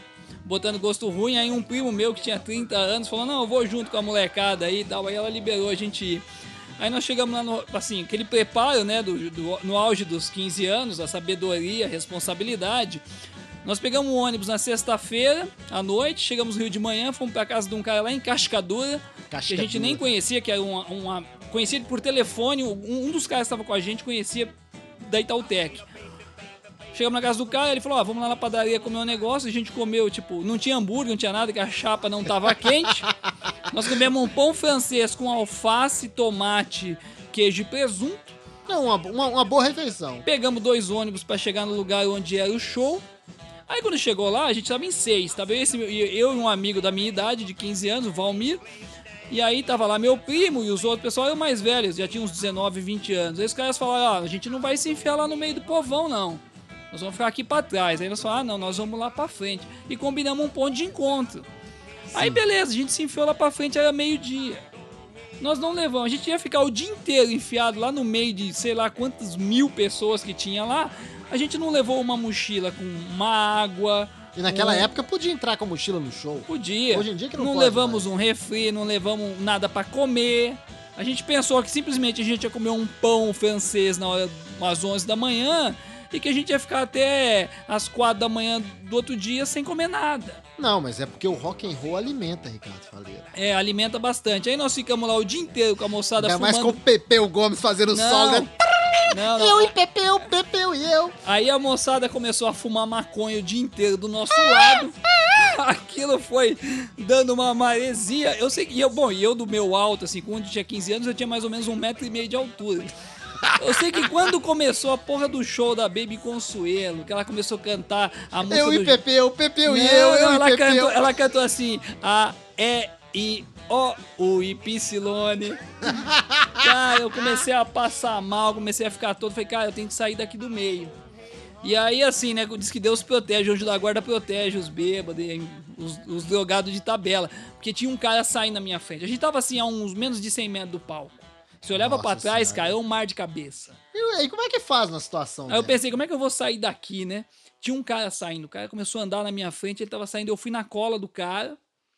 botando gosto ruim. Aí um primo meu que tinha trinta anos falou, não, eu vou junto com a molecada aí e tal. Aí ela liberou a gente ir. Aí nós chegamos lá, no, assim, aquele preparo, né, do, do, no auge dos quinze anos, a sabedoria, a responsabilidade. Nós pegamos um ônibus na sexta-feira, à noite, chegamos no Rio de manhã, fomos pra casa de um cara lá em Cascadura, Cascadura. que a gente nem conhecia, que era uma, uma conhecido por telefone, um, um dos caras que estava com a gente conhecia da Itautec. Chegamos na casa do cara, ele falou, ó, vamos lá na padaria comer um negócio, a gente comeu, tipo, não tinha hambúrguer, não tinha nada, que a chapa não tava quente. Nós comemos um pão francês com alface, tomate, queijo e presunto. Não, uma, uma, uma boa refeição. Pegamos dois ônibus pra chegar no lugar onde era o show. Aí quando chegou lá, a gente tava em seis, tava eu, esse, eu e um amigo da minha idade, de quinze anos, o Valmir. E aí tava lá meu primo e os outros, o pessoal eram mais velhos, já tinham uns dezenove, vinte anos. Aí os caras falaram, ah, a gente não vai se enfiar lá no meio do povão, não. Nós vamos ficar aqui pra trás. Aí nós falaram, ah, não, nós vamos lá pra frente. E combinamos um ponto de encontro. Sim. Aí beleza, a gente se enfiou lá pra frente, era meio-dia. Nós não levamos, a gente ia ficar o dia inteiro enfiado lá no meio de sei lá quantas mil pessoas que tinha lá. A gente não levou uma mochila com uma água. E naquela um... época podia entrar com a mochila no show. Podia. Hoje em dia que não Não pode levamos mais. um refri, não levamos nada pra comer. A gente pensou que simplesmente a gente ia comer um pão francês na hora, às onze da manhã. E que a gente ia ficar até às quatro da manhã do outro dia sem comer nada. Não, mas é porque o rock and roll alimenta, Ricardo Faleiro. É, alimenta bastante. Aí nós ficamos lá o dia inteiro com a moçada Ainda fumando. mais com o Pepeu Gomes fazendo Não. sol, né? Não, não. Eu e Pepeu, Pepeu e eu. Aí a moçada começou a fumar maconha o dia inteiro do nosso lado. Aquilo foi dando uma maresia. Eu sei que, eu, bom, e eu do meu alto, assim, quando eu tinha quinze anos, eu tinha mais ou menos um metro e meio de altura. Eu sei que quando começou a porra do show da Baby Consuelo, que ela começou a cantar a música Eu do... e Pepeu, Pepeu Não, e eu, eu não, e ela Pepeu. cantou, ela cantou assim, A, E, I, O, U, I, Psilone. Cara, eu comecei a passar mal, comecei a ficar todo, falei, cara, eu tenho que sair daqui do meio. E aí, assim, né, diz que Deus protege, o anjo da guarda protege os bêbados, os, os drogados de tabela. Porque tinha um cara saindo na minha frente. A gente tava, assim, a uns menos de cem metros do palco. Se olhava Nossa pra trás, senhora. cara, é um mar de cabeça. E aí, como é que faz na situação? Aí eu dessa? pensei, como é que eu vou sair daqui, né? Tinha um cara saindo, o cara começou a andar na minha frente, ele tava saindo, eu fui na cola do cara.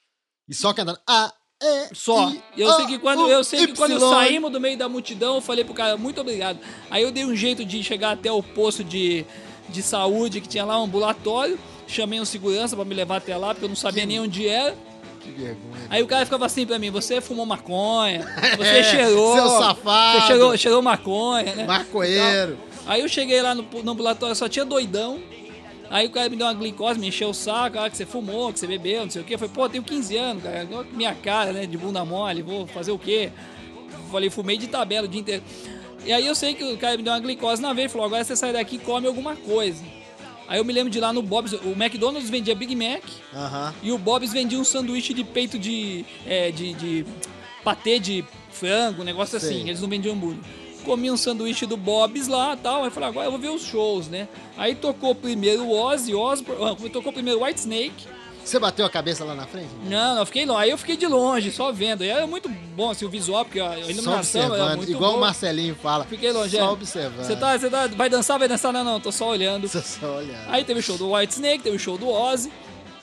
E só que andando... Ah, é, Só. I, Eu A, sei que quando U, eu sei que quando Y. saímos do meio da multidão, eu falei pro cara, muito obrigado. Aí eu dei um jeito de chegar até o posto de, de saúde que tinha lá, um ambulatório. Chamei um segurança pra me levar até lá, porque eu não sabia Que- nem onde era. Que vergonha. Aí o cara ficava assim pra mim, você fumou maconha, você É, cheirou. seu safado. Você cheirou, cheirou maconha, né? Maconheiro. Aí eu cheguei lá no, no ambulatório, só tinha doidão. Aí o cara me deu uma glicose, me encheu o saco, ah, que você fumou, que você bebeu, não sei o quê. Eu falei, pô, eu tenho quinze anos, cara, olha minha cara, né, de bunda mole, vou fazer o quê? Falei, fumei de tabela o dia inteiro. E aí eu sei que o cara me deu uma glicose na veia e falou, agora você sai daqui e come alguma coisa. Aí eu me lembro de ir lá no Bob's, o McDonald's vendia Big Mac Aham. e o Bob's vendia um sanduíche de peito de, é, de, de patê de frango, um negócio Sei. assim, eles não vendiam hambúrguer. Comi um sanduíche do Bob's lá e tal, aí falei, agora eu vou ver os shows, né? Aí tocou primeiro o Ozzy Osbourne, tocou primeiro o White Snake. Você bateu a cabeça lá na frente? Não, não, eu fiquei longe. Aí eu fiquei de longe, só vendo. E era muito bom, assim, o visual, porque a Só iluminação era observando, muito igual boa. o Marcelinho fala. Fiquei longe, Só é. observando. Você tá, você tá, vai dançar, vai dançar? Não, não, tô só olhando. Só, só olhando. Aí teve o show do White Snake, teve o show do Ozzy.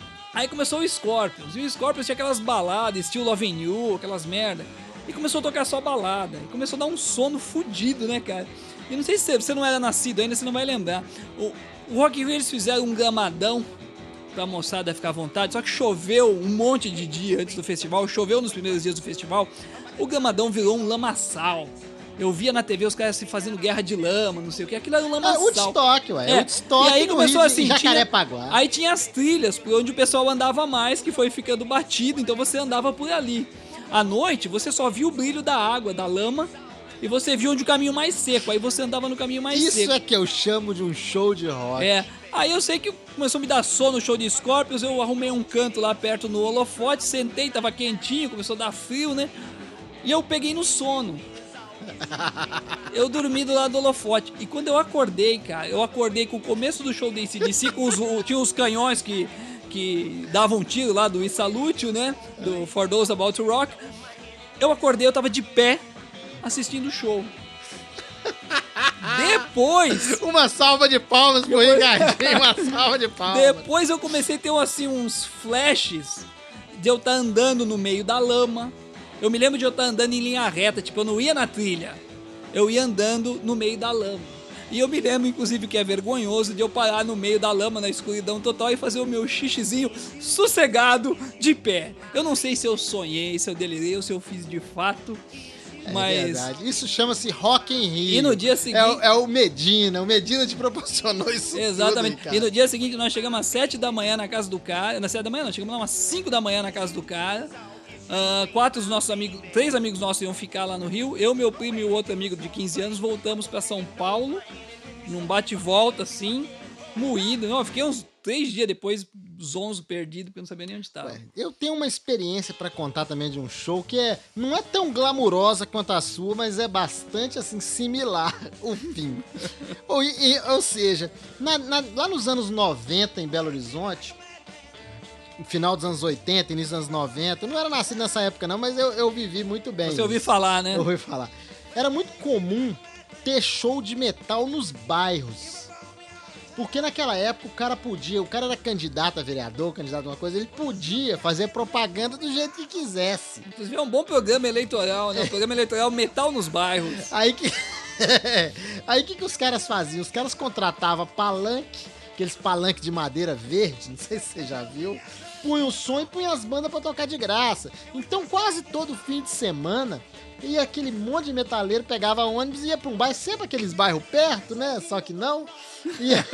Aí começou o Scorpions. E o Scorpions tinha aquelas baladas, estilo Loving You, aquelas merda. E começou a tocar só balada. E começou a dar um sono fudido, né, cara? E não sei se você, você não era nascido ainda, você não vai lembrar. O, o Rock in Rio, eles fizeram um gramadão pra moçada ficar à vontade, só que choveu um monte de dia antes do festival, choveu nos primeiros dias do festival, o gramadão virou um lamaçal. Eu via na T V os caras se fazendo guerra de lama, não sei o que, aquilo era um É lamaçal. Woodstock, ué. É É, Woodstock e aí no começou Rio assim, de tinha, Jacarepaguá. aí tinha as trilhas por onde o pessoal andava mais, que foi ficando batido, então você andava por ali. À noite, você só via o brilho da água, da lama, e você via onde o caminho mais seco, aí você andava no caminho mais Isso seco. é que eu chamo de um show de rock. É, aí eu sei que começou a me dar sono no show de Scorpions, eu arrumei um canto lá perto no holofote, sentei, tava quentinho, começou a dar frio, né? E eu peguei no sono. Eu dormi do lado do holofote. E quando eu acordei, cara, eu acordei com o começo do show do A C D C, com os, tinha os canhões que, que davam tiro lá do Isalúcio, né? Do For Those About to Rock. Eu acordei, eu tava de pé assistindo o show. Depois... Uma salva de palmas pro Ricardinho, uma salva de palmas. Depois eu comecei a ter assim, uns flashes de eu estar andando no meio da lama. Eu me lembro de eu estar andando em linha reta, tipo, eu não ia na trilha. Eu ia andando no meio da lama. E eu me lembro, inclusive, que é vergonhoso de eu parar no meio da lama, na escuridão total, e fazer o meu xixizinho sossegado de pé. Eu não sei se eu sonhei, se eu delirei ou se eu fiz de fato, é mas... verdade. Isso chama-se Rock in Rio. E no dia seguinte... É, o- é o Medina, o Medina te proporcionou isso Exatamente. tudo, hein, cara? E no dia seguinte nós chegamos às sete da manhã na casa do cara. Na sete da manhã não, chegamos lá umas cinco da manhã na casa do cara. Uh, quatro dos nossos amigos, três amigos nossos iam ficar lá no Rio. Eu, meu primo e o outro amigo de quinze anos voltamos pra São Paulo, num bate-volta assim, moído. Não, eu fiquei uns três dias depois zonzo, perdido, porque eu não sabia nem onde estava. Ué, eu tenho uma experiência pra contar também de um show que é, não é tão glamurosa quanto a sua, mas é bastante assim similar o fim. ou, e- ou seja, na- na- lá nos anos noventa em Belo Horizonte, no final dos anos oitenta, início dos anos noventa, eu não era nascido nessa época não, mas eu, eu vivi muito bem. Você ouviu isso. falar, né? Eu ouvi falar. Era muito comum ter show de metal nos bairros. Porque naquela época o cara podia, o cara era candidato a vereador, candidato a uma coisa, ele podia fazer propaganda do jeito que quisesse. Inclusive é um bom programa eleitoral, né? O programa eleitoral Metal nos Bairros. Aí que. Aí que, que os caras faziam? Os caras contratavam palanque, aqueles palanques de madeira verde, não sei se você já viu, punham o som e punham as bandas pra tocar de graça. Então quase todo fim de semana ia aquele monte de metaleiro, pegava ônibus e ia pra um bairro, sempre aqueles bairros perto, né? Só que não. E a,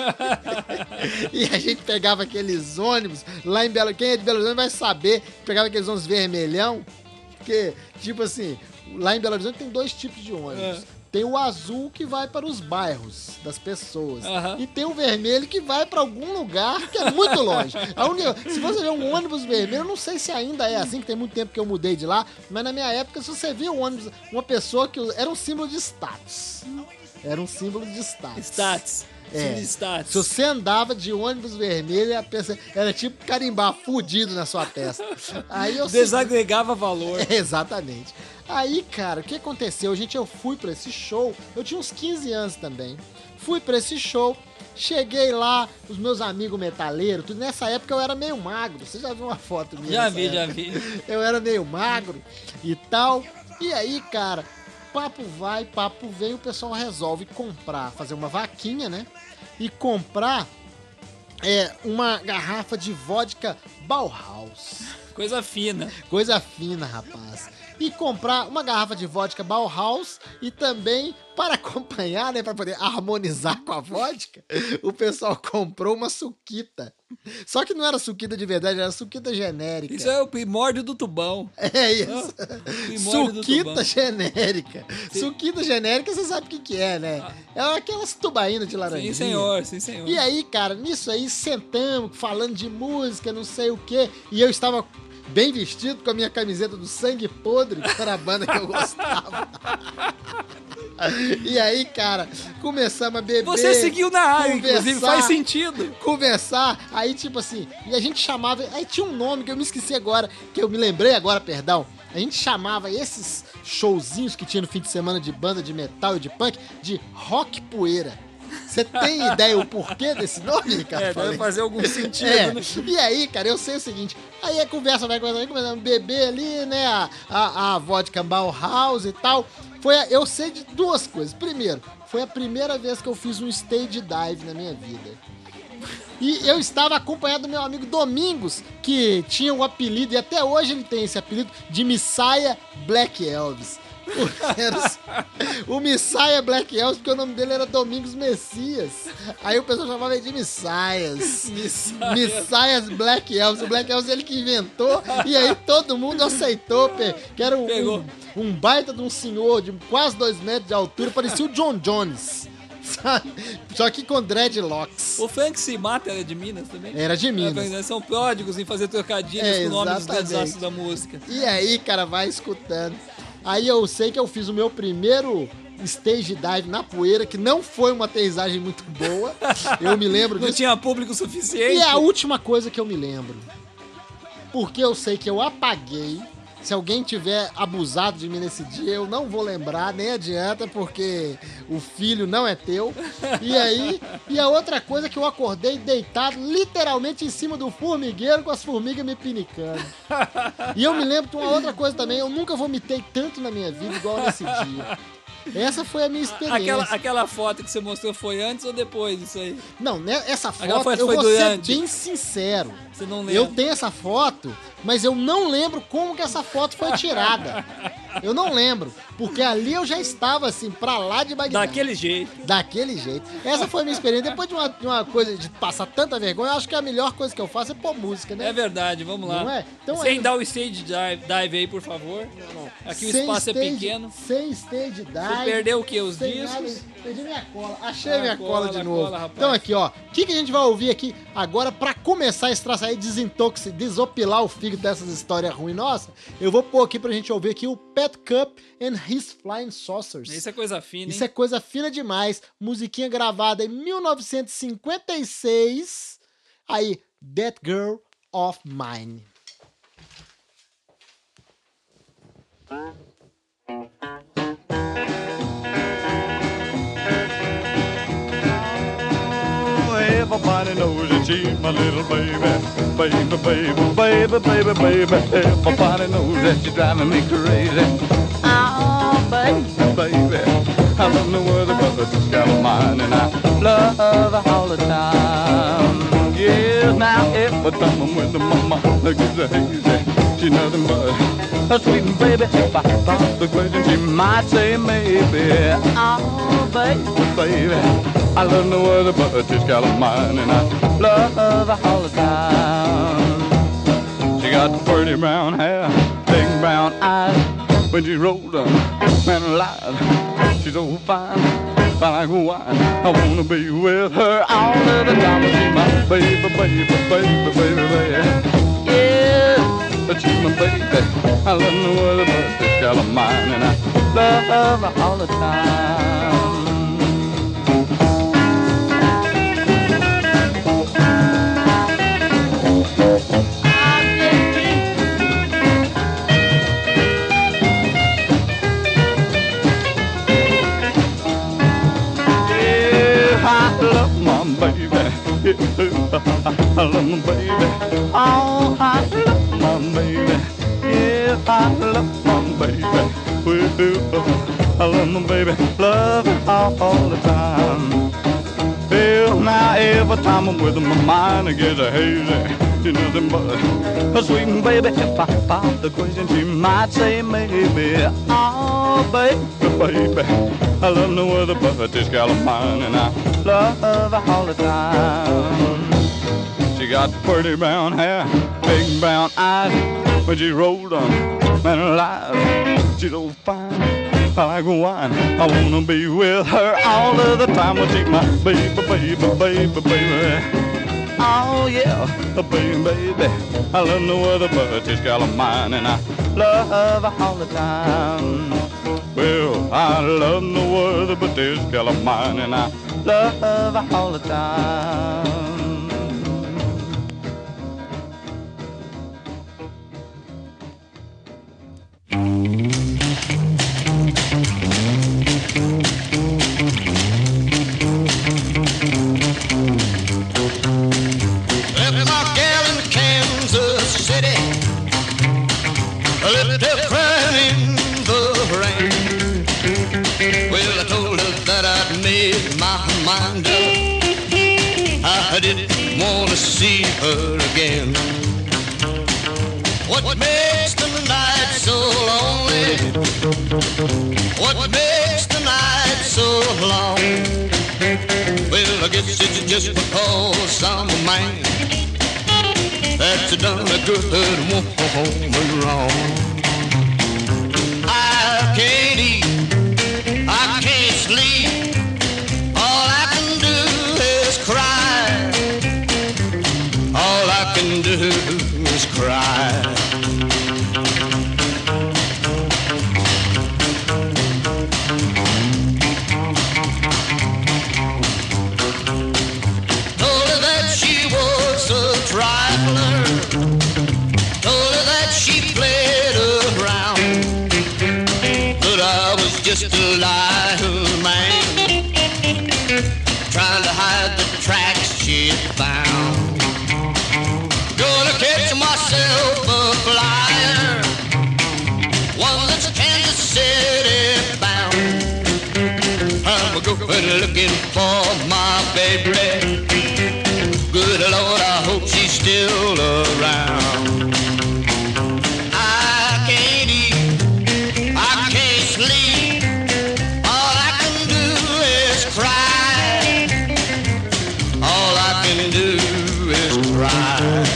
e a gente pegava aqueles ônibus lá em Belo... Quem é de Belo Horizonte vai saber, pegava aqueles ônibus vermelhão, porque, tipo assim, lá em Belo Horizonte tem dois tipos de ônibus. É. Tem o azul que vai para os bairros das pessoas. Aham. E tem o vermelho que vai para algum lugar que é muito longe. A única- se você ver um ônibus vermelho, eu não sei se ainda é assim, que tem muito tempo que eu mudei de lá, mas na minha época, se você via um ônibus, uma pessoa que era um símbolo de status. Era um símbolo de status. Stats. É. Sim, stats. Se você andava de ônibus vermelho, a pessoa- era tipo carimbar fudido na sua testa. Aí eu Desagregava valor. É, exatamente. Aí, cara, o que aconteceu? Gente, eu fui pra esse show, eu tinha uns quinze anos também. Fui pra esse show, cheguei lá, os meus amigos metaleiros, tudo. Nessa época eu era meio magro. Você já viu uma foto minha? Já nessa vi, já época? vi. Eu era meio magro e tal. E aí, cara, papo vai, papo vem, o pessoal resolve comprar, fazer uma vaquinha, né? E comprar é, uma garrafa de vodka Bauhaus. Coisa fina. Coisa fina, rapaz. E comprar uma garrafa de vodka Bauhaus e também, para acompanhar, né, para poder harmonizar com a vodka, o pessoal comprou uma suquita. Só que não era suquita de verdade, era suquita genérica. Isso é o primórdio do tubão. É isso. Primórdio do Suquita tubão. genérica. Suquita genérica, você sabe o que que é, né? É aquelas tubaínas de laranjinha. Sim, senhor, sim, senhor. E aí, cara, nisso aí, sentamos, falando de música, não sei o quê. E eu estava bem vestido com a minha camiseta do Sangue Podre, que era a banda que eu gostava. E aí, cara, começamos a beber. Você seguiu na área, conversar, inclusive, faz sentido. Conversar, aí tipo assim, e a gente chamava, aí tinha um nome que eu me esqueci agora, que eu me lembrei agora, perdão. A gente chamava esses showzinhos que tinha no fim de semana de banda de metal e de punk de rock poeira. Você tem ideia o porquê desse nome, Ricardo? É, deve Falei. fazer algum sentido, É. né? E aí, cara, eu sei o seguinte, aí a conversa vai começando, começando a beber ali, né, a, a, a vodka Bauhaus e tal. Foi a- eu sei de duas coisas. Primeiro, foi a primeira vez que eu fiz um stage dive na minha vida. E eu estava acompanhado do meu amigo Domingos, que tinha um apelido, e até hoje ele tem esse apelido, de Messiah Black Elvis. O, era o Messiah Black Elvis, porque o nome dele era Domingos Messias. Aí o pessoal chamava ele de Messias. Messias. Messias Black Elvis. O Black Elvis ele que inventou, e aí todo mundo aceitou, pe- que era um, Pegou. um, um baita de um senhor de quase dois metros de altura, parecia o John Jones. Sabe? Só que com dreadlocks. O Frank Sinatra era de Minas também? Era de Minas. É, são pródigos em fazer trocadilhos É, com o nome dos exatamente. grandes astros da música. E aí, cara, vai escutando. Aí eu sei que eu fiz o meu primeiro stage dive na poeira, que não foi uma aterrissagem muito boa. Eu me lembro Não disso. tinha público suficiente. E é a última coisa que eu me lembro. Porque eu sei que eu apaguei, Se alguém tiver abusado de mim nesse dia, eu não vou lembrar, nem adianta, porque o filho não é teu. E aí, e a outra coisa é que eu acordei deitado literalmente em cima do formigueiro com as formigas me pinicando. E eu me lembro de uma outra coisa também, eu nunca vomitei tanto na minha vida igual nesse dia. Essa foi a minha experiência. Aquela, aquela foto que você mostrou foi antes ou depois disso aí? Não, né, essa Aquela foto, foto eu foi vou durante. ser bem sincero. Você não lembra? Eu tenho essa foto, mas eu não lembro como que essa foto foi tirada. Eu não lembro, porque ali eu já estava assim, pra lá de Bagdá. Daquele jeito. Daquele jeito. Essa foi a minha experiência. Depois de uma, de uma coisa, de passar tanta vergonha, eu acho que a melhor coisa que eu faço é pôr música, né? É verdade, vamos lá. Não é? Então, Sem aí- dar o stage dive, dive aí, por favor. Aqui o Sem espaço stage- é pequeno. Sem stage dive. Você perdeu o quê? Os sem discos? nada. Perdi minha cola. Achei Ah, minha cola, cola, de novo. cola, rapaz. Então aqui, ó. O que, que a gente vai ouvir aqui agora pra começar esse traço aí, desintoxicar, desopilar o fígado dessas histórias ruins? Nossa, eu vou pôr aqui pra gente ouvir aqui o Pat Cup and His Flying Saucers. Isso é coisa fina, hein? Isso é coisa fina demais. Musiquinha gravada em mil novecentos e cinquenta e seis. Aí, That Girl of Mine. Everybody knows that she's my little baby, baby, baby, baby, baby, baby. Everybody knows that she's driving me crazy. Oh, baby, baby, I don't know where the brother just got a mind, and I love her all the time. Yes, now every time I'm with the mama, look at the hazy. She's nothing but a sweet baby. If I thought the question, she might say maybe. Oh, baby, baby, I love no other but she's got a mind, and I love her all the time. She got pretty brown hair, big brown eyes. When she rolls up, man alive, she's so fine, fine like wine. I wanna be with her all of the time. She's my baby, baby, baby, baby, baby. Yeah, but she's my baby. I love no other but she's got a mind, and I love her all the time. I love my baby. Oh, I love my baby. Yeah, I love my baby. Well, I love my baby. Love her all, all the time. Well, now every time I'm with her, my mind gets a hazy. She's nothing but a sweet baby. If I pop the question, she might say maybe. Oh, baby, baby, I love no other but this gal of mine, and I love her all the time. She got pretty brown hair, big brown eyes. When she rolled on, man alive, she's so fine, I like wine. I wanna be with her all of the time. Well, she's my baby, baby, baby, baby. Oh yeah, baby, baby, I love no other but this gal of mine, and I love her all the time. Well, I love no other but this gal of mine, and I love her all the time. Left my gal in Kansas City, left her crying in the rain. Well, I told her that I'd made my mind up. I didn't want to see her again. What makes the night so lonely? What makes the night so long? Well, I guess it's just because I'm a man that's done a good woman wrong. I can't eat, I can't sleep. All I can do is cry. All I can do is cry. Told her that she was a trifler. Told her that she played just a lying man, trying to hide the tracks she found. Gonna catch myself a flyer, one that's Kansas City bound. I'm going looking for my baby. Good Lord, I hope she's still around. I can't eat, I can't sleep, all I can do is cry. All I can do is cry.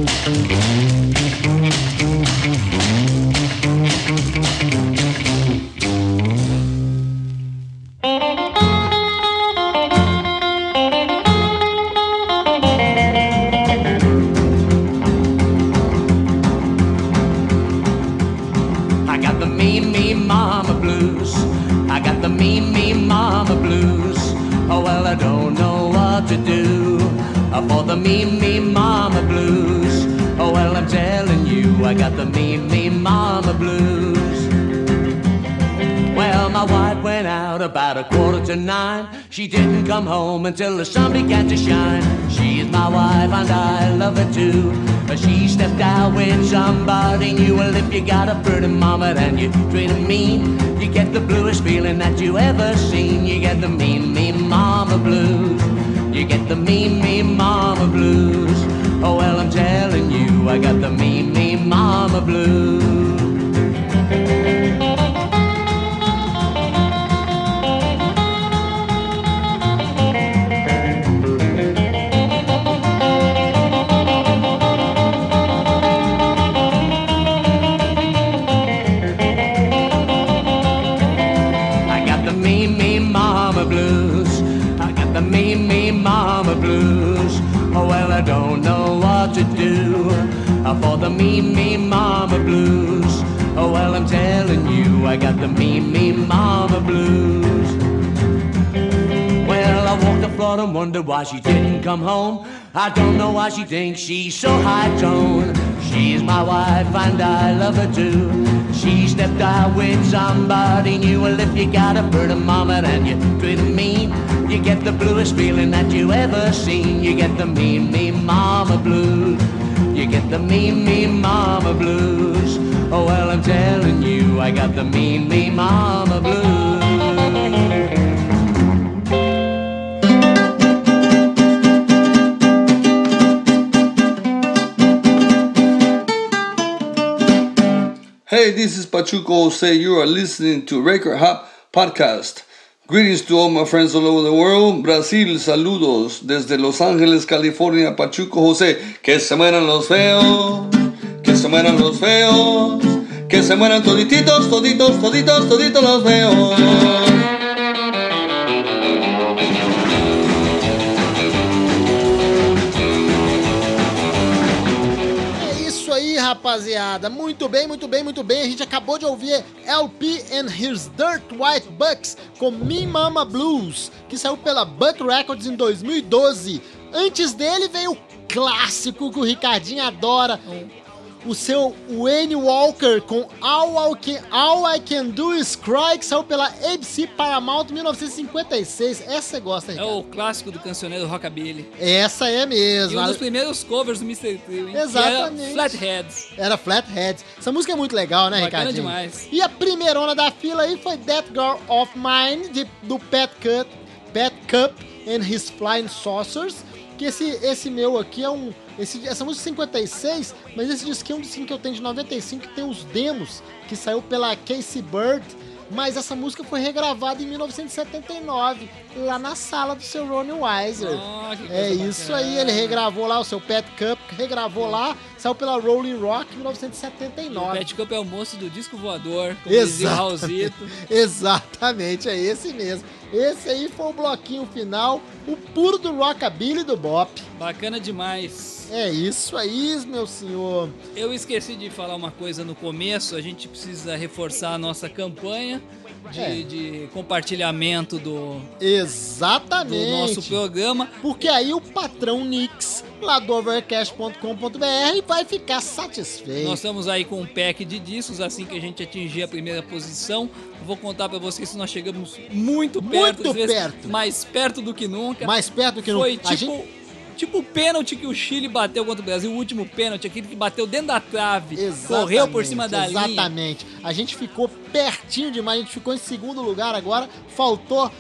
I don't know what to do for the me, me, mama blues. Oh, well, I'm telling you, I got the me, me, mama blues. Well, my wife went out about a quarter to nine. She didn't come home until the sun began to shine. She is my wife and I love her too. But she stepped out with somebody new. Well, if you got a pretty mama and you treat her mean, you get the bluest feeling that you ever seen. You get the mean, mean mama blues. You get the mean, mean mama blues. Oh, well, I'm telling you, I got the mean, mean mama blues. I don't know what to do for the me, me, mama blues. Oh, well, I'm telling you, I got the me, me, mama blues. Well, I walked the floor and wondered why she didn't come home. I don't know why she thinks she's so high-toned. She's my wife and I love her too. She stepped out with somebody new. Well, if you got a pretty mama and you treat her mean, you get the bluest feeling that you ever seen. You get the mean, mean mama blues. You get the mean, mean mama blues. Oh, well, I'm telling you, I got the mean, mean mama blues. Hey, this is Pachuco Jose. You are listening to Record Hop Podcast. Greetings to all my friends all over the world. Brasil, saludos desde Los Ángeles, California. Pachuco Jose. Que se mueran los feos, que se mueran los feos, que se mueran todititos, toditos, toditos, toditos los feos. Rapaziada, muito bem, muito bem, muito bem. A gente acabou de ouvir L P and His Dirt White Bucks com Me Mama Blues, que saiu pela Buck Records em dois mil e doze. Antes dele veio o clássico que o Ricardinho adora, o seu Wayne Walker com All I Can, All I Can Do Is Cry, que saiu pela A B C Paramount em mil novecentos e cinquenta e seis. Essa você gosta, Ricardo? É o clássico do cancioneiro Rockabilly. Essa é mesmo. E um dos primeiros covers do mister Trio, hein? Exatamente. Era Flatheads. Era Flatheads. Essa música é muito legal, né, Bacana Ricardinho? demais. E a primeirona da fila aí foi That Girl of Mine, de, do Pat Cup, Pat Cup and His Flying Saucers. Que esse, esse meu aqui é um... Esse, essa música é cinquenta e seis, mas esse disco é um disco que eu tenho de noventa e cinco, que tem os demos, que saiu pela Casey Bird, mas essa música foi regravada em mil novecentos e setenta e nove, lá na sala do seu Ronnie Weiser. Oh, que coisa é isso bacana. aí, ele regravou lá, o seu Pat Cup, regravou lá, saiu pela Rolling Rock em mil novecentos e setenta e nove. O Pat Cup é o moço do disco voador, como dizia o Raulzito. Exatamente, é esse mesmo. Esse aí foi o bloquinho final, o puro do rockabilly do bop. Bacana demais. É isso aí, meu senhor. Eu esqueci de falar uma coisa no começo, a gente precisa reforçar a nossa campanha de, É. de compartilhamento do, Exatamente. do nosso programa. Porque aí o patrão Nix lá do overcast ponto com ponto b r e vai ficar satisfeito. Nós estamos aí com um pack de discos, assim que a gente atingir a primeira posição. Vou contar pra vocês que nós chegamos muito perto. Muito às vezes perto. Mais perto do que nunca. Mais perto do que Foi nunca. A tipo... gente- Tipo o pênalti que o Chile bateu contra o Brasil, o último pênalti, aquele que bateu dentro da trave, Exatamente, correu por cima da linha. Exatamente. A gente ficou pertinho demais, a gente ficou em segundo lugar agora, faltou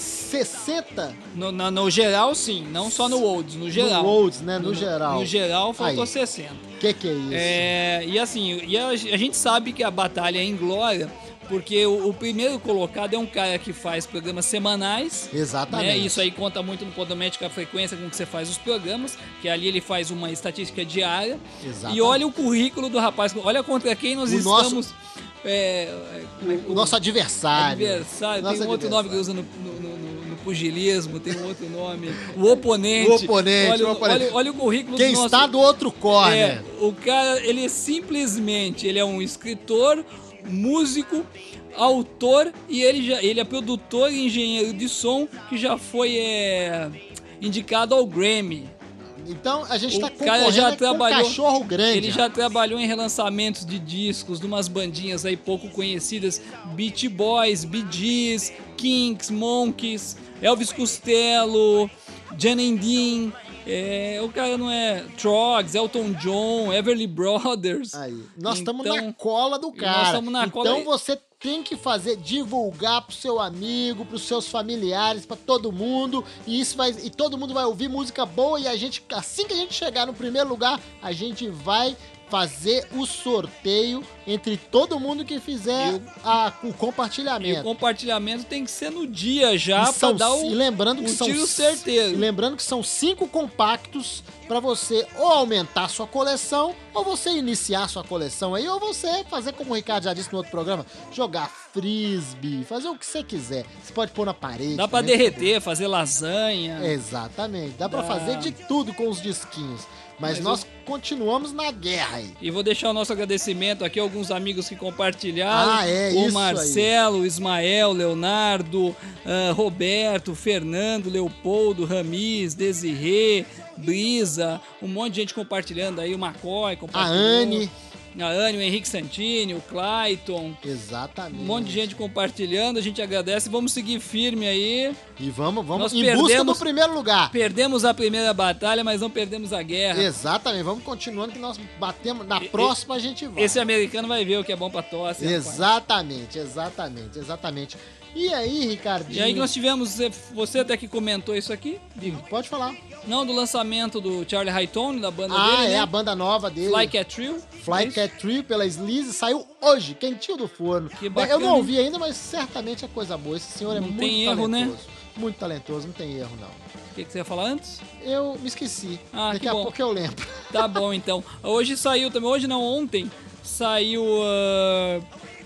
sessenta No, no, no geral, sim, não só no Olds, no geral. no Olds, né? No, geral. No geral, faltou Aí. sessenta. Que que é isso? É, e assim, e a, a gente sabe que a batalha é inglória, porque o, o primeiro colocado é um cara que faz programas semanais. Exatamente. Né? Isso aí conta muito no Podométrica a frequência com que você faz os programas, que ali ele faz uma estatística diária. Exatamente. E olha o currículo do rapaz, olha contra quem nós O estamos... nosso- é, como é que- O nosso adversário. adversário, Nosso tem um outro nome que usa no, no, no- no pugilismo, tem um outro nome. O oponente. O oponente, olha, o oponente. Olha, olha o currículo Quem do nosso... está do outro corner. É, o cara, ele simplesmente, ele é um escritor, músico, autor e ele, já, ele é produtor e engenheiro de som que já foi é, indicado ao Grammy. Então a gente O tá cara concorrendo já com trabalhou, um cachorro grande. ele já trabalhou em relançamentos de discos de umas bandinhas aí pouco conhecidas, Beach Boys, Bee Gees, Kinks, Monkeys, Elvis Costello, Janine Dean, é, o cara não é Trogs, Elton John, Everly Brothers. Aí, nós estamos Então, na cola do e cara. nós estamos na cola então aí. você tem que fazer, divulgar pro seu amigo, pros seus familiares, pra todo mundo, e isso vai, e todo mundo vai ouvir música boa, e a gente, assim que a gente chegar no primeiro lugar, a gente vai fazer o sorteio entre todo mundo que fizer E o- a- o E o compartilhamento. compartilhamento tem que ser no dia já E pra são- dar o, e lembrando que o são tiro e certeiro. lembrando que são cinco compactos pra você ou aumentar sua coleção, ou você iniciar sua coleção aí, ou você fazer como o Ricardo já disse no outro programa, jogar frisbee, fazer o que você quiser. Você pode pôr na parede. Dá pra também. derreter, fazer lasanha. Exatamente. Dá pra Dá. fazer de tudo com os disquinhos. Mas, Mas nós continuamos na guerra aí. E vou deixar o nosso agradecimento aqui a alguns amigos que compartilharam. Ah, é, o isso Marcelo, o Ismael, Leonardo, ah, Roberto, Fernando, Leopoldo, Ramiz, Desirê, Brisa, um monte de gente compartilhando aí, o McCoy A compartilhou. Anne. A Anne, o Henrique Santini, o Clayton. Exatamente. Um monte de gente compartilhando, a gente agradece. Vamos seguir firme aí. E vamos, vamos Nós em busca do perdemos- primeiro lugar. Perdemos a primeira batalha, mas não perdemos a guerra. Exatamente. Vamos continuando que nós batemos. Na E- próxima a gente vai. Esse americano vai ver o que é bom pra tosse. rapaz. Exatamente, exatamente, exatamente. E aí, Ricardinho? E aí nós tivemos, você até que comentou isso aqui, digo, Pode falar. não, do lançamento do Charlie Haytone, da banda Ah, dele, é né? a banda nova dele. Flycat Trio. Fly é isso? Cat Trio pela Sleaze, saiu hoje, quentinho do forno. Que Eu bacana, não hein? ouvi ainda, mas certamente é coisa boa. Esse senhor é Não muito tem erro, né? talentoso. Muito talentoso, não tem erro, não. O que, que você ia falar antes? Eu me esqueci. Ah, Daqui que a bom. pouco eu lembro. Tá bom, então. Hoje saiu também, hoje não, ontem, saiu... ah,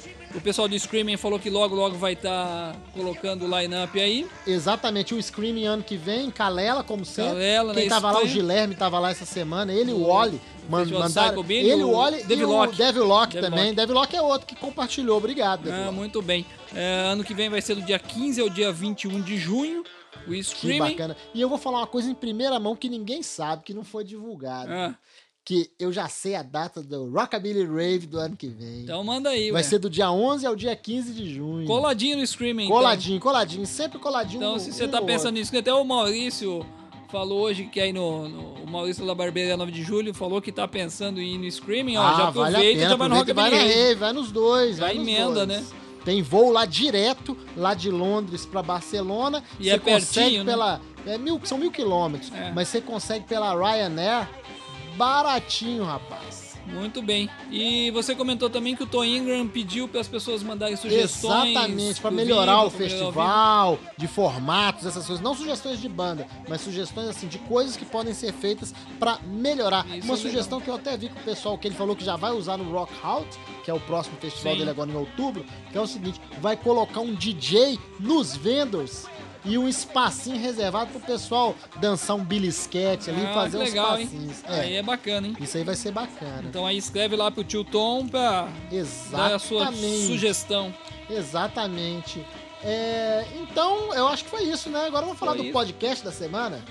o pessoal do Screaming falou que logo, logo vai estar colocando o line-up aí. Exatamente, o Screaming ano que vem, Calela, como sempre. Calela, Quem na tava lá, o Espanha. Guilherme tava lá essa semana, ele e o Oli. Man, Festival mandaram, Psycho Billy, ele, o o Oli e Devilock. o Devilock Devilock. também. Devilock é outro que compartilhou, obrigado. Ah, Devilock. muito bem. É, ano que vem vai ser do dia quinze ao dia vinte e um de junho. O Que Screaming. bacana. E eu vou falar uma coisa em primeira mão que ninguém sabe, que não foi divulgado. Ah, Que eu já sei a data do Rockabilly Rave do ano que vem. então manda aí, Vai ué. ser do dia onze ao dia quinze de junho. Coladinho no Screaming. então. Coladinho, coladinho, sempre coladinho. Então, no- se você um tá no pensando outro. nisso, que até o Maurício falou hoje que aí no, no o Maurício da Barbearia nove de julho falou que tá pensando em ir no Screaming, ó, Ah, já vale a aproveita pena, e já vai no aproveita e Rockabilly vai na Rave. Rave, vai nos dois. Já vai nos emenda, dois. né? Tem voo lá direto, lá de Londres pra Barcelona. E Você é consegue pertinho, né? pela. É mil, são mil quilômetros. É. Mas você consegue pela Ryanair baratinho, rapaz. Muito bem. E você comentou também que o Tom Ingram pediu para as pessoas mandarem sugestões. Exatamente, pra do melhorar vídeo, o pra melhorar festival, de formatos, essas coisas. Não sugestões de banda, mas sugestões assim de coisas que podem ser feitas pra melhorar. Isso Uma é sugestão que eu até vi com o pessoal que ele falou que já vai usar no Rock Out, que é o próximo festival Sim. dele agora em outubro, que é o seguinte, vai colocar um D J nos vendors e um espacinho reservado pro pessoal dançar um belisquete ali e Ah, fazer que uns legal, hein? passinhos. Aí é bacana, hein? Isso aí vai ser bacana. Então aí escreve lá pro tio Tom pra dar a sua Exatamente. sugestão. Exatamente. É, então, eu acho que foi isso, né? Agora vamos falar Foi do isso. podcast da semana.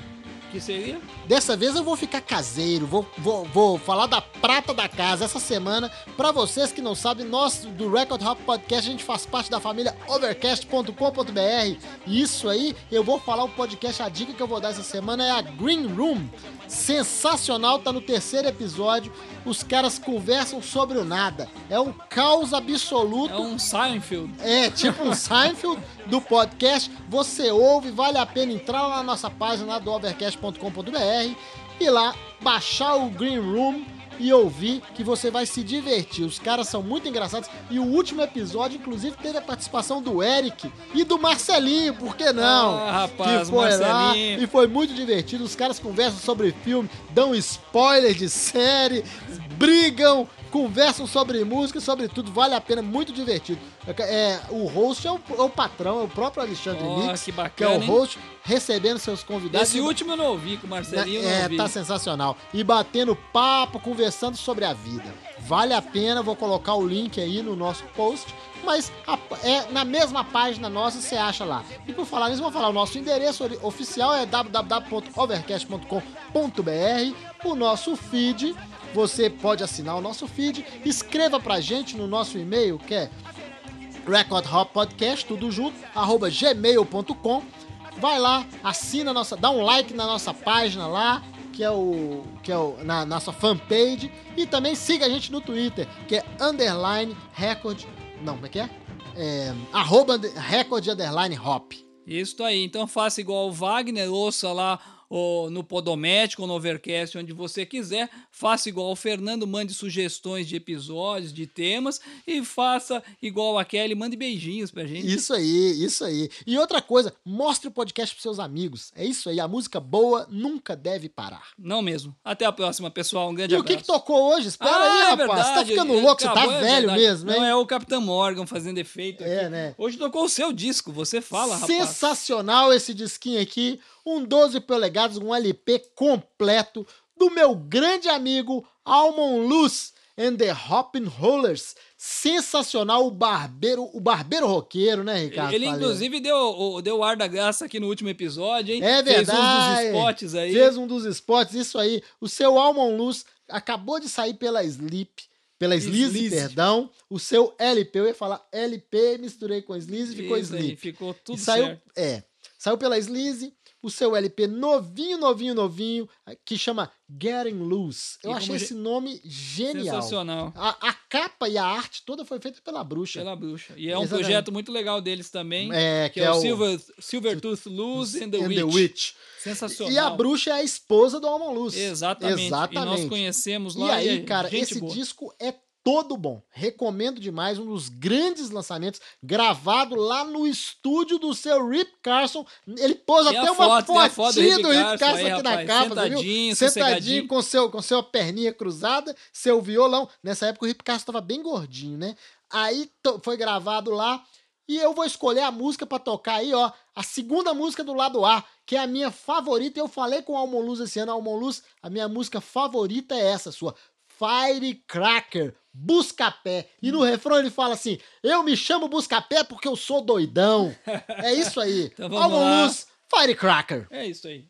Que seria? Dessa vez eu vou ficar caseiro, vou, vou, vou falar da prata da casa essa semana. Pra vocês que não sabem, nós do Record Hop Podcast, a gente faz parte da família overcast ponto com ponto b r. E isso aí, eu vou falar o podcast, a dica que eu vou dar essa semana é a Green Room. Sensacional, tá no terceiro episódio. Os caras conversam sobre o nada. É um caos absoluto. É um Seinfeld. É, tipo um Seinfeld do podcast. Você ouve, vale a pena entrar lá na nossa página lá do overcast ponto com ponto b r e lá baixar o Green Room e ouvir, que você vai se divertir. Os caras são muito engraçados. E o último episódio, inclusive, teve a participação do Eric e do Marcelinho, por que não? Ah, rapaz, que foi lá Marcelinho. e foi muito divertido. Os caras conversam sobre filme, dão spoiler de série, brigam, conversam sobre música, sobre tudo. Vale a pena, muito divertido. É, o host é o, é o patrão, é o próprio Alexandre Oh, Nix, que que, bacana, é o hein? host, recebendo seus convidados. Esse último eu não ouvi, com o Marcelinho eu não É, ouvi. tá sensacional. E batendo papo, conversando sobre a vida. Vale a pena, vou colocar o link aí no nosso post, mas a- é na mesma página nossa, você acha lá. E por falar nisso, vou falar, o nosso endereço ori- oficial é w w w ponto overcast ponto com ponto b r. O nosso feed, você pode assinar o nosso feed, escreva pra gente no nosso e-mail, que é record hop podcast, tudo junto, arroba gmail ponto com. Vai lá, assina a nossa, dá um like na nossa página lá, que é o que é o na nossa fanpage, e também siga a gente no Twitter, que é underline record, não, como é que é? É arroba under- record underline hop. Isso aí, então faça igual o Wagner, ouça lá ou no Podomético ou no Overcast, onde você quiser. Faça igual o Fernando, mande sugestões de episódios, de temas, e faça igual a Kelly, mande beijinhos pra gente. Isso aí, isso aí. E outra coisa, mostre o podcast pros seus amigos. É isso aí, a música boa nunca deve parar. Não mesmo. Até a próxima, pessoal. Um grande E o abraço. que, que tocou hoje? Espera Ah, aí, é rapaz. Você tá verdade, ficando ele louco, você tá acabou, é velho verdade. mesmo, hein? Não, é o Capitão Morgan fazendo efeito aqui. É, né? Hoje tocou o seu disco, você fala, rapaz. Sensacional esse disquinho aqui, um doze polegadas, um L P completo do meu grande amigo Almon Luz and the Hoppin' Rollers. Sensacional, o barbeiro, o barbeiro roqueiro, né, Ricardo? Ele, Faleiro? inclusive, deu o, deu o ar da graça aqui no último episódio, hein? É Fez verdade. um dos spots aí. Fez um dos spots, isso aí. O seu Almon Luz acabou de sair pela Sleep, pela Sleaze, Sleaze. perdão. O seu L P, eu ia falar L P, misturei com Sleaze, ficou Isso aí, Sleep. ficou tudo E saiu, certo. é, saiu pela Sleaze, o seu L P novinho, novinho, novinho, que chama Getting Loose. Eu E achei como esse nome genial. Sensacional. A, a capa e a arte toda foi feita pela bruxa. Pela bruxa. E é um Exatamente. projeto muito legal deles também, É, que, que é, é o o Silver, Silvertooth Luz and the, And Witch. the Witch. Sensacional. E a bruxa é a esposa do Almon Luz. Exatamente. Exatamente. E nós conhecemos E lá. aí, é cara, gente esse boa. disco é todo bom. Recomendo demais, um dos grandes lançamentos, gravado lá no estúdio do seu Rip Carson. Ele pôs Tem até a uma foto, tem a foto do fotinha Rip do Rip Carson Carson aí, aqui na rapaz, capa, você viu? sentadinho, Sentadinho sossegadinho. com seu, com sua perninha cruzada, seu violão. Nessa época o Rip Carson tava bem gordinho, né? Aí to- foi gravado lá. E eu vou escolher a música pra tocar aí, ó. A segunda música do lado A, que é a minha favorita. Eu falei com o Almon Luz esse ano. Almon Luz, a minha música favorita é essa sua. Firecracker, Buscapé. E no refrão ele fala assim: eu me chamo Buscapé porque eu sou doidão. É isso aí. Então vamos Almon lá. Luz, Firecracker. É isso aí.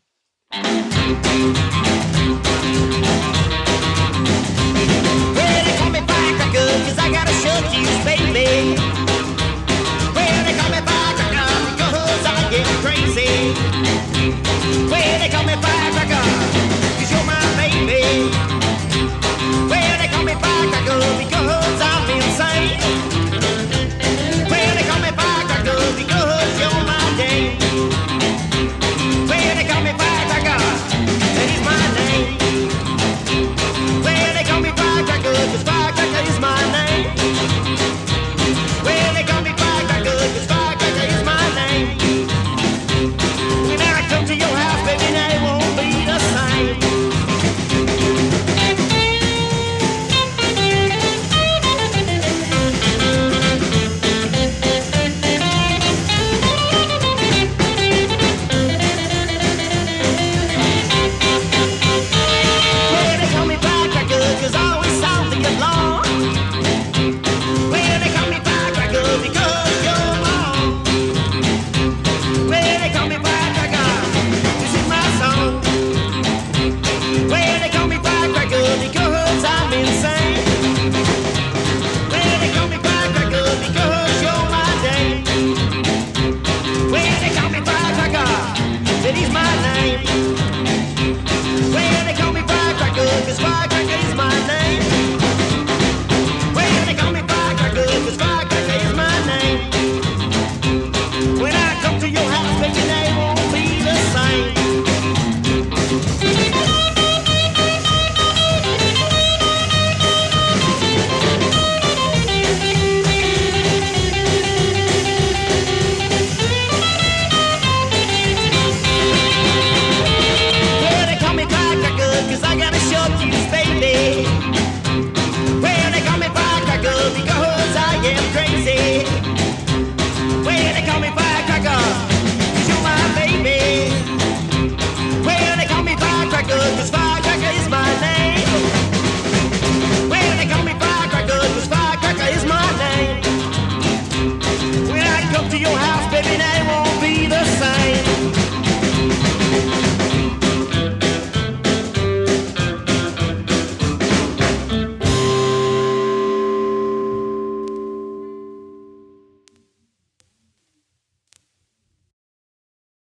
Well, you call me firecracker, 'cause I got a show to you, baby.